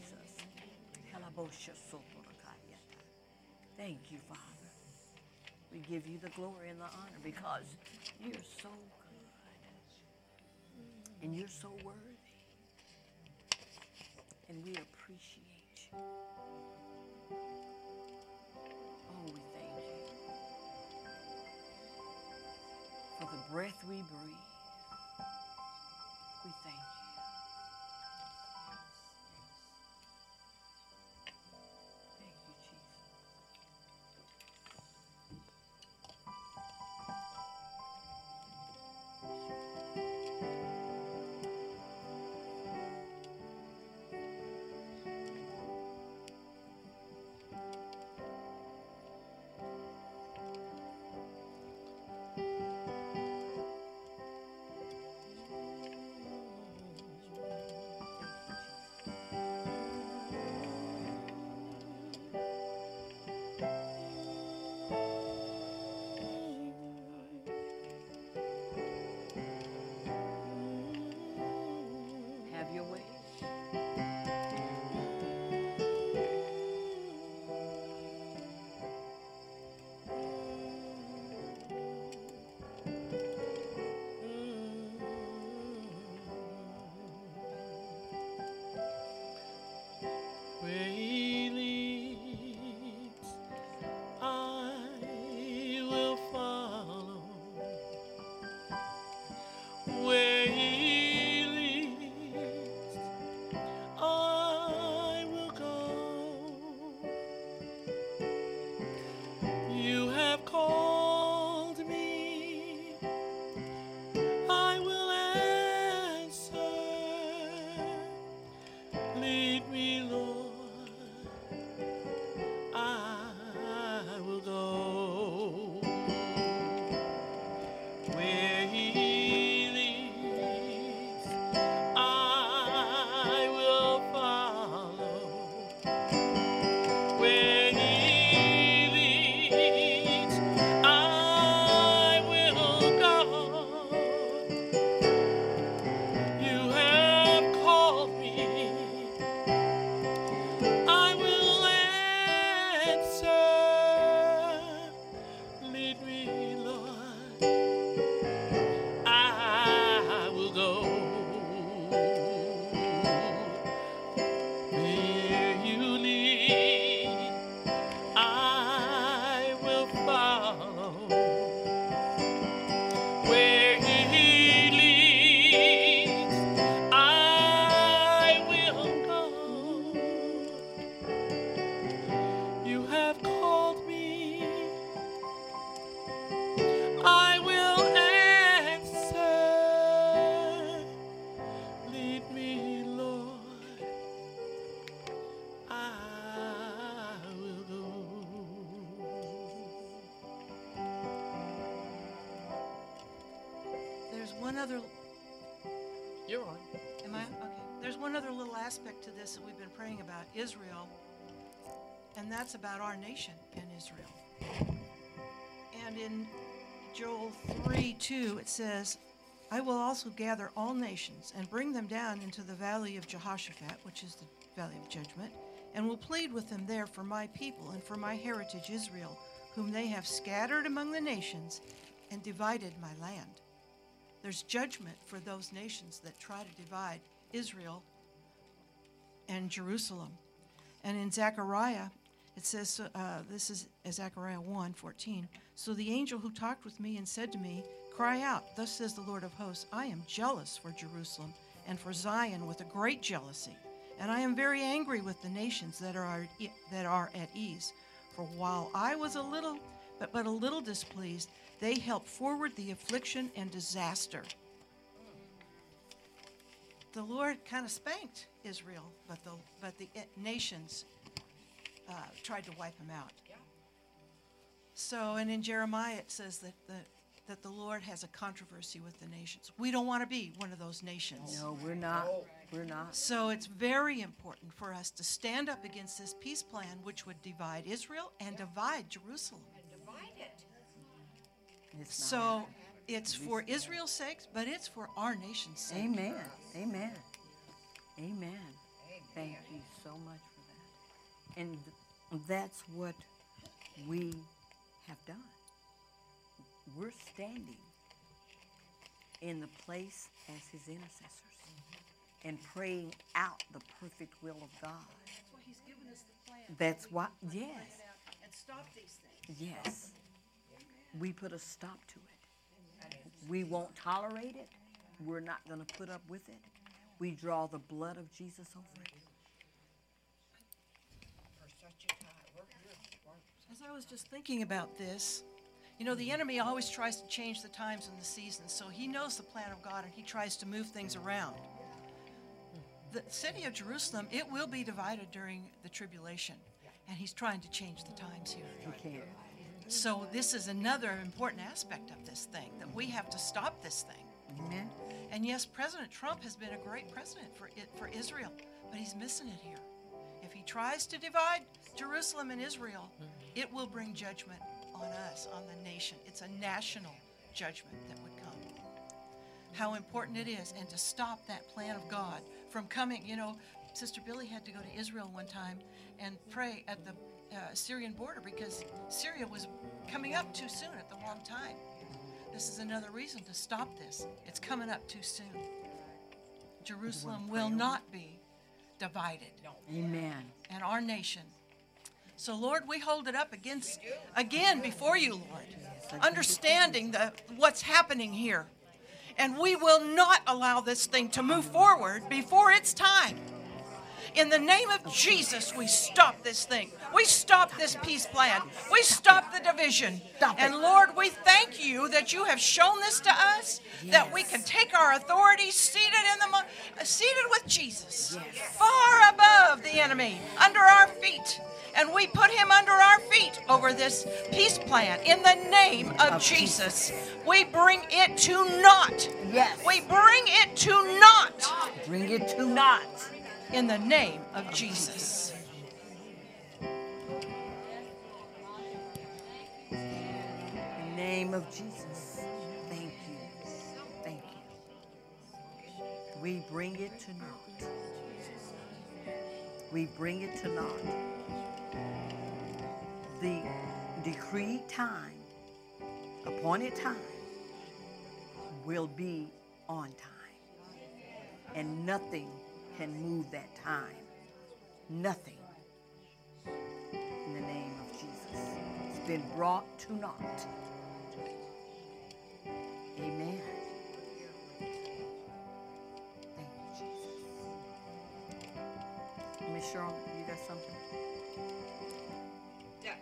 A: Thank you, Father. We give you the glory and the honor because you're so good and you're so worthy. And we appreciate you. Oh, we thank you for the breath we breathe. We thank you. Thank you, Jesus. Have your way.
B: Where he leads, I will follow. Where he leads, I will go. You have called me, I will answer. Lead me, Lord, I will go. Where he leads, I will follow. Where he leads, I will go. You have called me, I will answer. Lead me, Lord, I will go. Where you lead, I will follow. Where he leads, I will go. You have called me, I will answer. Lead me, Lord, I will go.
D: There's one other,
B: You're on.
D: am I, okay. There's one other little aspect to this that we've been praying about, Israel, and that's about our nation in Israel. And in Joel three two, it says, I will also gather all nations and bring them down into the valley of Jehoshaphat, which is the valley of judgment, and will plead with them there for my people and for my heritage Israel, whom they have scattered among the nations and divided my land. There's judgment for those nations that try to divide Israel and Jerusalem. And in Zechariah, it says, uh, this is Zechariah one fourteen. So the angel who talked with me and said to me, cry out, thus says the Lord of hosts, I am jealous for Jerusalem and for Zion with a great jealousy. And I am very angry with the nations that are, that are at ease. For while I was a little, but, but a little displeased, they helped forward the affliction and disaster. The Lord kind of spanked Israel, but the, but the nations uh, tried to wipe them out. So, and in Jeremiah it says that the, that the Lord has a controversy with the nations. We don't want to be one of those nations.
A: No, we're not. We're not.
D: So it's very important for us to stand up against this peace plan, which would divide Israel and divide Jerusalem.
A: It's not.
D: So it's for Israel's sake, but it's for our nation's sake.
A: Amen. Amen. Amen. Thank you so much for that. And th- that's what we have done. We're standing in the place as his intercessors and praying out the perfect will of God.
D: That's why he's given us the plan.
A: That's why, yes,
D: And stop these things.
A: yes. We put a stop to it. We won't tolerate it. We're not going to put up with it. We draw the blood of Jesus over it.
D: As I was just thinking about this, you know, the enemy always tries to change the times and the seasons, so he knows the plan of God and he tries to move things around. The city of Jerusalem, it will be divided during the tribulation, and he's trying to change the times here.
A: We can't.
D: So this is another important aspect of this thing, that we have to stop this thing.
A: Amen.
D: And yes, President Trump has been a great president for it, for Israel, but he's missing it here. If he tries to divide Jerusalem and Israel, it will bring judgment on us, on the nation. It's a national judgment that would come. How important it is, and to stop that plan of God from coming. You know, Sister Billy had to go to Israel one time and pray at the uh, Syrian border because Syria was coming up too soon at the wrong time. This is another reason to stop this. It's coming up too soon. Jerusalem will not be divided.
A: Amen.
D: And our nation. So, Lord, we hold it up against again before you, Lord, understanding the what's happening here. And we will not allow this thing to move forward before it's time. In the name of Jesus, we stop this thing. We stop this peace plan. We stop the division. And Lord, we thank you that you have shown this to us, that we can take our authority seated in the mo- seated with Jesus, far above the enemy, under our feet. And we put him under our feet over this peace plan. In the name of, of Jesus, Jesus, we bring it to naught.
A: Yes.
D: We bring it to naught.
A: Bring it to naught.
D: In the name of Jesus.
A: In the name of Jesus. Thank you. Thank you. We bring it to naught. We bring it to naught. The decreed time, appointed time, will be on time. And nothing can move that time. Nothing. In the name of Jesus. It's been brought to naught. Amen. Thank you, Jesus. Miss Cheryl, you got something?
C: Yeah.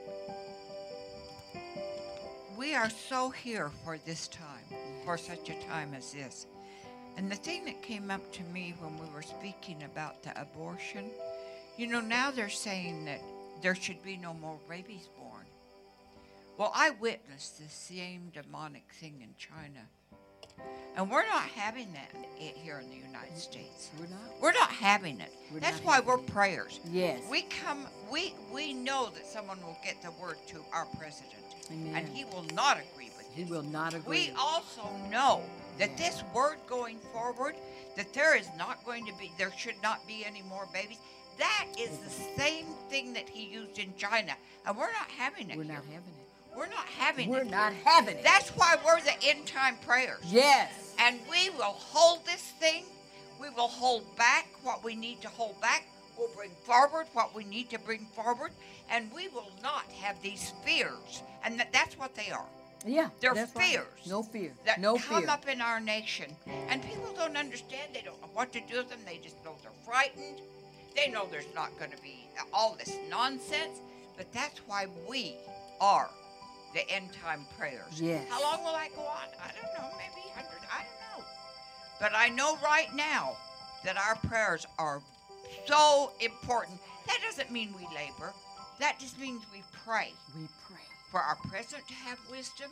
C: We are so here for this time, for such a time as this. And the thing that came up to me when we were speaking about the abortion, you know, now they're saying that there should be no more babies born. Well, I witnessed the same demonic thing in China. And we're not having that i- here in the United States.
A: We're not?
C: We're not having it.
A: We're
C: That's
A: not
C: why
A: having
C: we're
A: it.
C: prayers.
A: Yes.
C: We come, we we know that someone will get the word to our president.
A: Amen.
C: And he will not agree with
A: He
C: this.
A: will not agree.
C: We also know that this word going forward, that there is not going to be, there should not be any more babies. that is the same thing that he used in China. And we're not having it
A: We're
C: here.
A: not having it.
C: We're not having
A: We're
C: it.
A: not having it.
C: That's why we're the end time prayers.
A: Yes.
C: And we will hold this thing. We will hold back what we need to hold back. We'll bring forward what we need to bring forward. And we will not have these fears. And that, that's what they are.
A: Yeah.
C: They're
A: that's right.
C: fears.
A: No fear.
C: That
A: no
C: come
A: fear.
C: up in our nation. And people don't understand. They don't know what to do with them. They just know they're frightened. They know there's not going to be all this nonsense. But that's why we are the end time prayers.
A: Yes.
C: How long will that go on? I don't know. Maybe one hundred. I don't know. But I know right now that our prayers are so important. That doesn't mean we labor. That just means we pray.
A: We pray.
C: For our president to have wisdom,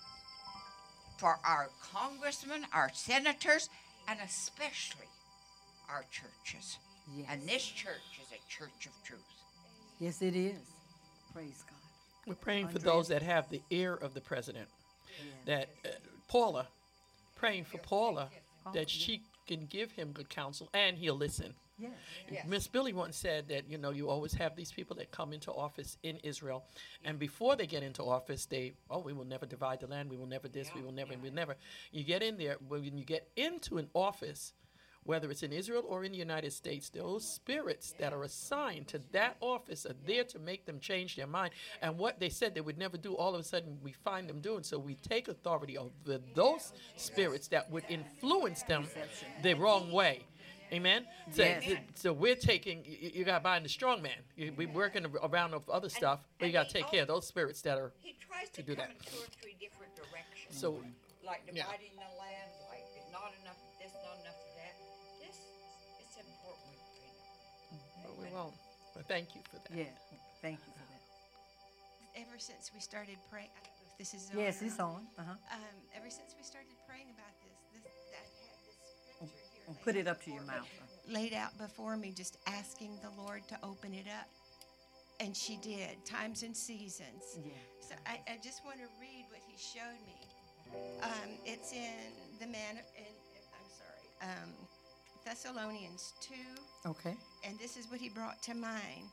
C: for our congressmen, our senators, and especially our churches.
A: Yes.
C: And this church is a church of truth.
A: Yes, it is. Praise God.
B: We're praying for
A: Andrea?
B: those that have the ear of the president.
A: Yes.
B: That uh, Paula, praying for Paula,
A: Oh,
B: that she can give him good counsel and he'll listen.
A: Yes.
C: Yes.
B: Miss Billy once said that, you know, you always have these people that come into office in Israel, and before they get into office, they, oh, we will never divide the land, we will never this, we will never, we will never. You get in there, when you get into an office, whether it's in Israel or in the United States, those spirits that are assigned to that office are there to make them change their mind. And what they said they would never do, all of a sudden we find them doing. So we take authority over those spirits that would influence them the wrong way. Amen. So,
A: Yes.
B: th- so we're taking. You, you got buying the strong man. You, we're working ar- around of other stuff, but you got to take care of those spirits that are.
C: He tries to,
B: To do
C: come
B: that.
C: in two or three different directions.
B: So
C: like
B: yeah.
C: dividing the land, like not enough of this, not enough of that. This is important. we pray now.
B: but we won't. But thank you for that.
A: Yeah. Thank you for that.
E: Ever since we started praying, I don't know if this is on.
A: Yes,
E: or
A: it's
E: not.
A: on. Uh-huh.
E: Um, ever since we started praying about this, this that had this scripture here.
A: Oh,
E: laid
A: put it
E: out
A: up to your
E: before me-
A: mouth.
E: Laid out before me, just asking the Lord to open it up, and she did. Times and seasons.
A: Yeah.
E: So I, I just want to read what he showed me. Um, it's in the man. In, I'm sorry. Um, Thessalonians two.
A: Okay.
E: And this is what he brought to mind.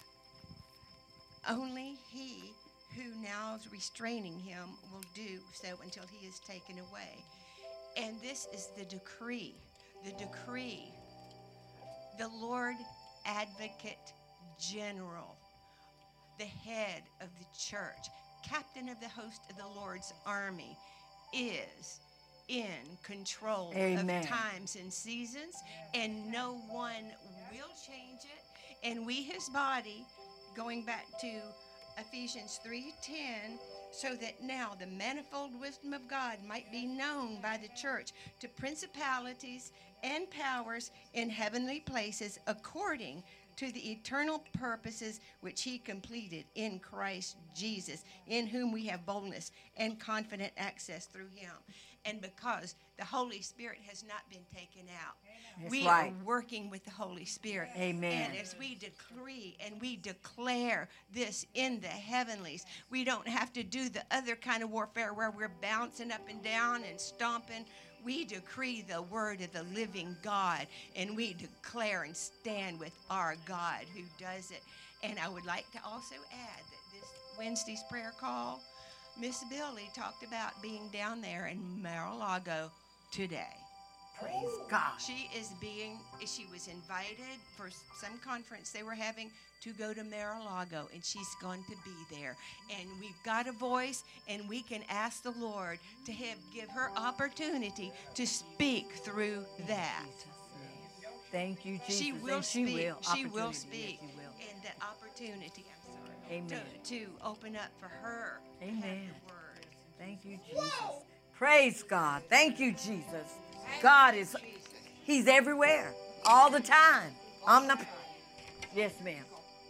E: Only he who now is restraining him will do so until he is taken away. And this is the decree. The decree. The Lord Advocate General, the head of the church, captain of the host of the Lord's army, is in control
A: Amen.
E: of times and seasons, and no one will change it. And we, his body, going back to Ephesians three ten, so that now the manifold wisdom of God might be known by the church to principalities and powers in heavenly places according to the eternal purposes which he completed in Christ Jesus, in whom we have boldness and confident access through him. And because the Holy Spirit has not been taken out,
A: That's
E: we
A: right.
E: are working with the Holy Spirit.
A: Amen.
E: And as we decree and we declare this in the heavenlies, we don't have to do the other kind of warfare where we're bouncing up and down and stomping. We decree the word of the living God, and we declare and stand with our God who does it. And I would like to also add that this Wednesday's prayer call, Miss Billy talked about being down there in Mar-a-Lago today.
A: Praise God.
E: She is being, she was invited for some conference they were having to go to Mar-a-Lago, and she's going to be there. And we've got a voice, and we can ask the Lord to have give her opportunity to speak through that.
A: Thank you, Jesus.
E: She will
A: And she
E: speak.
A: will.
E: She will
A: Opportunity,
E: speak.
A: yes, she will.
E: And that opportunity, I'm sorry,
A: Amen.
E: to, to open up for her. to have
A: Amen.
E: the word.
A: Thank you, Jesus. Praise God. Thank you, Jesus. God is, he's everywhere, all the time. Omnip- yes, ma'am.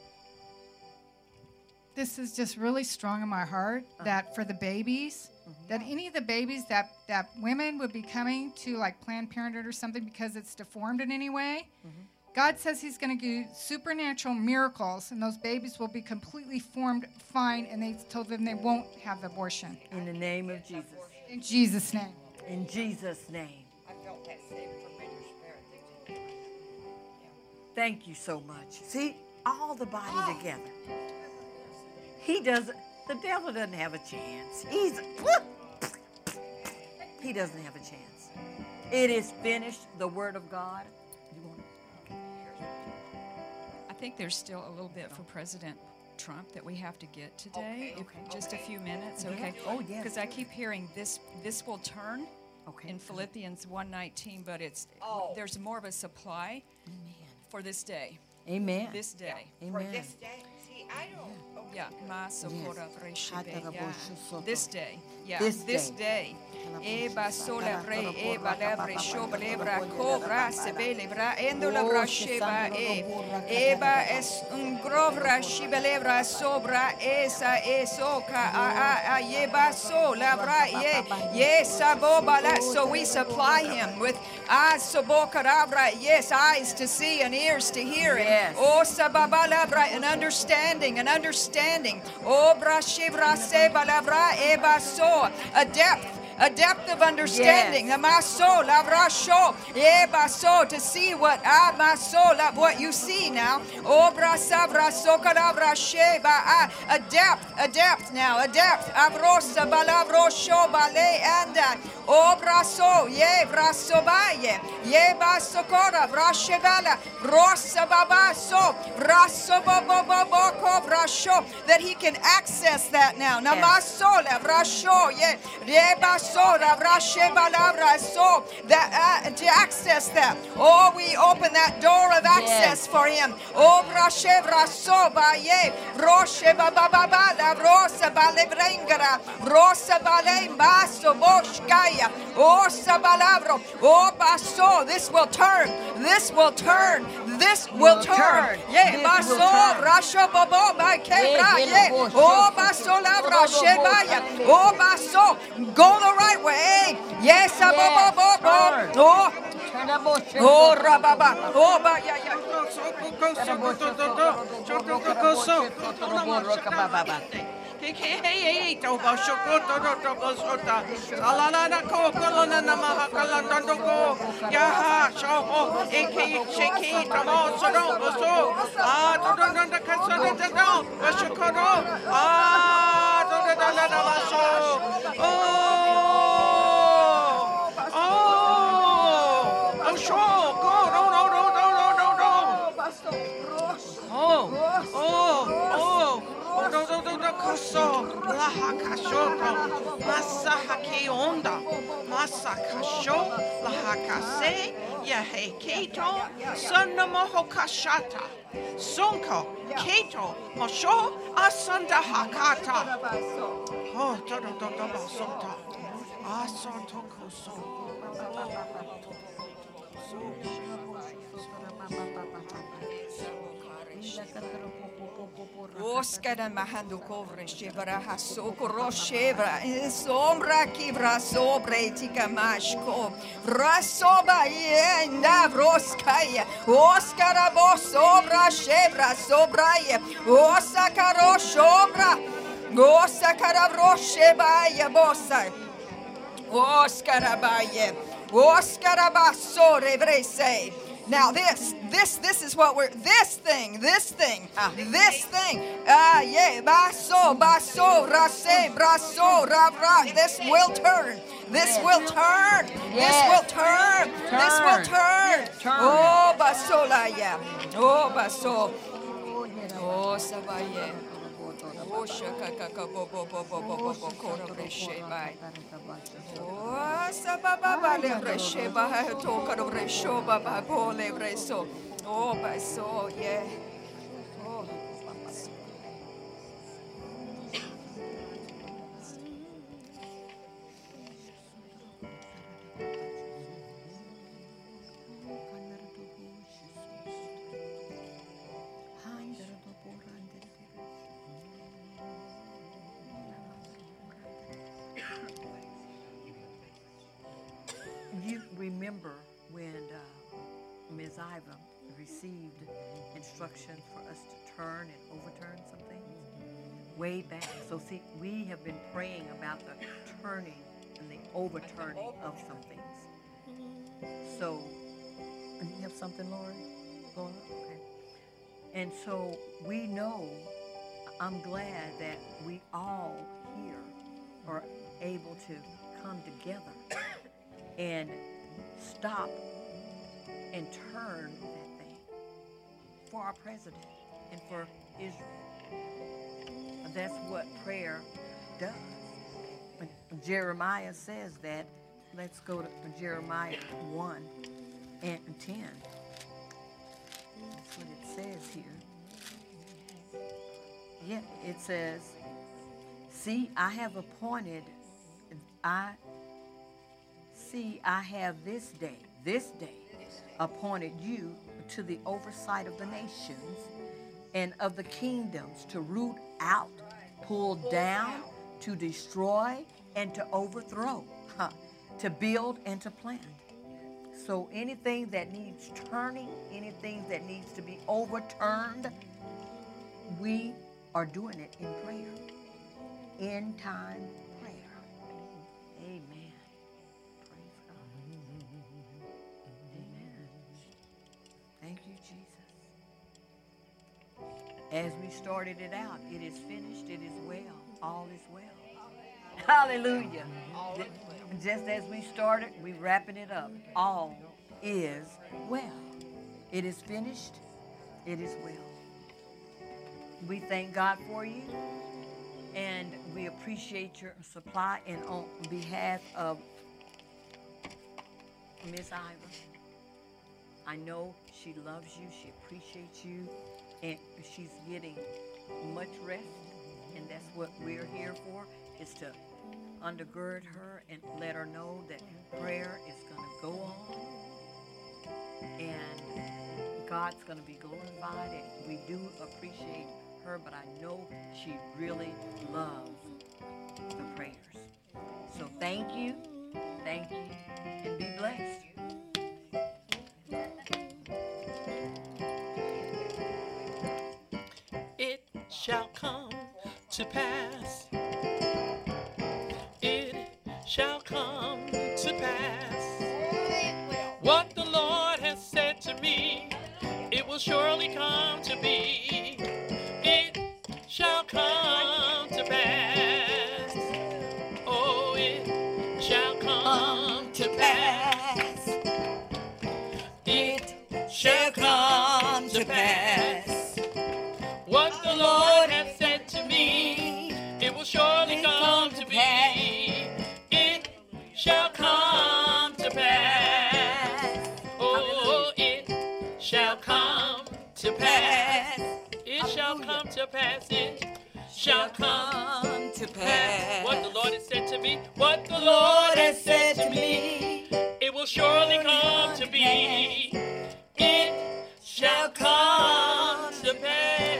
F: This is just really strong in my heart that for the babies, that any of the babies that, that women would be coming to like Planned Parenthood or something because it's deformed in any way, God says he's going to do supernatural miracles and those babies will be completely formed fine, and they told them they won't have abortion.
A: In the name of Jesus.
F: In Jesus' name.
A: In Jesus' name.
C: I felt that same familiar spirit.
A: Thank you so much. See, all the body together. He doesn't, the devil doesn't have a chance. He's, he doesn't have a chance. It is finished, the word of God. You want
G: I think there's still a little bit for President Trump that we have to get today.
A: Okay,
G: If-
A: okay,
G: just
A: okay.
G: a few minutes,
A: Yeah.
G: okay?
A: Oh, yes.
G: Because I keep hearing this. This will turn
A: Okay.
G: in Philippians one nineteen, but it's
A: Oh.
G: there's more of a supply
A: Amen.
G: for this day.
A: Amen.
G: This day.
C: For
A: Amen.
C: this day. See, I don't. Okay.
G: Yeah, masokora breshebe, yeah.
A: Hataraboshosoto.
G: This day, yeah,
A: This
G: this
A: day.
G: day. Eba sola bre, eba lebre, shoba lebra, cobra, sebe lebra, endo lebra, sheba, e. Eba es un grovra, shiba lebra, sobra, esa, esoka, a, a, a, yeba so, labra, ye, ye, saboba, la. So we supply him with eyes, sobokarabra, yes, eyes to see and ears to hear.
A: Yes.
G: Oh, sababa labra, an understanding, an understanding. Oh, brashibra, seba labra, eba so, a depth. A depth of understanding,
A: Yes.
G: the maso, la brasho, e baso, to see what ah maso, la, what you see now. Oh brasa braso calabra sheba, ah, a depth, a depth now, a depth. Abrosa balabro sho bale anda. Oh braso, ye braso baye, ye baso cora, brashebala, brosa babaso, braso bobo bobo ko brasho, that he can access that now. Namaso la brasho, ye, ye baso. So that uh, to access that. Oh, we open that door of access
A: Yes.
G: for him. Oh, brashevra so baye, roshe baba baba la rosa balebrengara, rosa balem baso boshkaya, oh sabalabro, oh baso. This will turn. This will turn. This will,
A: Will
G: turn.
A: turn.
G: Yeah,
A: This
G: baso
A: will turn.
G: brasho bobo ba kebra.
A: Yeah,
G: Yeah,
A: yeah,
G: oh baso la brashebaya, oh baso. Go the right way. Yes,
A: Yes,
G: bo bo bo
A: turn.
G: bo. Oh,
A: Turn.
G: oh, rababa. Oh, ba ya ya.
E: Masahake onda, masakasho, lahakase, yahe keto, sunamoho kashata, sunko, keto, mosho, asanda hakata. Oh, todo todo basota, asoto koso. Oskada mahando kovre shevra hasoko roshevra sombra kivra sobre tika mashko rasoba yenda vroskaya oskara bo sobra shevra sobraya osakaro shobra osakara vroshebaya bosa oskara baye oskara baso revrese. Now this, this, this is what we're, this thing, this thing, this thing, ah, yeah, baso, baso, rase, braso, rabra, this will turn, this will turn, this will turn, this will turn, oh, baso, la, yeah, oh, baso, oh, sabaye, oh, shakaka, bo, bo, bo, bo, bo, bo, bo, kora, breshe, bye. Oh, sababa lebre sheba toka lebre shoba babo lebre so. Oh, baso, yeah. Oh.
A: You remember when uh, Miz Iva received instructions for us to turn and overturn some things? Way back. So see, we have been praying about the turning and the overturning of some things. So, and you have something, Lori? going up? Okay. And so we know, I'm glad that we all here are able to come together and stop and turn that thing for our president and for Israel. That's what prayer does. Jeremiah says that. Let's go to Jeremiah one and ten. That's what it says here. Yeah, it says, see, I have appointed, I, see, I have this day, this day, appointed you to the oversight of the nations and of the kingdoms, to root out, pull down, to destroy, and to overthrow, huh, to build and to plant. So anything that needs turning, anything that needs to be overturned, we are doing it in prayer. End time prayer. Amen. Praise God. Amen. Thank you, Jesus. As we started it out, it is finished, it is well, all is well. Hallelujah. Just as we started, we wrapping it up. All is well. It is finished, it is well. We thank God for you, and we appreciate your supply. And on behalf of Miss Ivor, I know she loves you, she appreciates you, and she's getting much rest, and that's what we're here for, is to undergird her and let her know that prayer is going to go on, and God's going to be glorified, and we do appreciate her, but I know she really loves the prayers. So thank you, thank you, and be blessed.
B: It shall come to pass. It shall come to pass. What the Lord has said to me, it will surely come to be. It shall come to pass. Oh, it shall come to pass. It shall come to pass. What the Lord has said to me, it will surely come to be. It shall come to pass. Oh, it shall come to pass. It shall come to pass. It shall come to pass. What the Lord has said to me, what the Lord has said to me, it will surely come to be. It shall come to pass.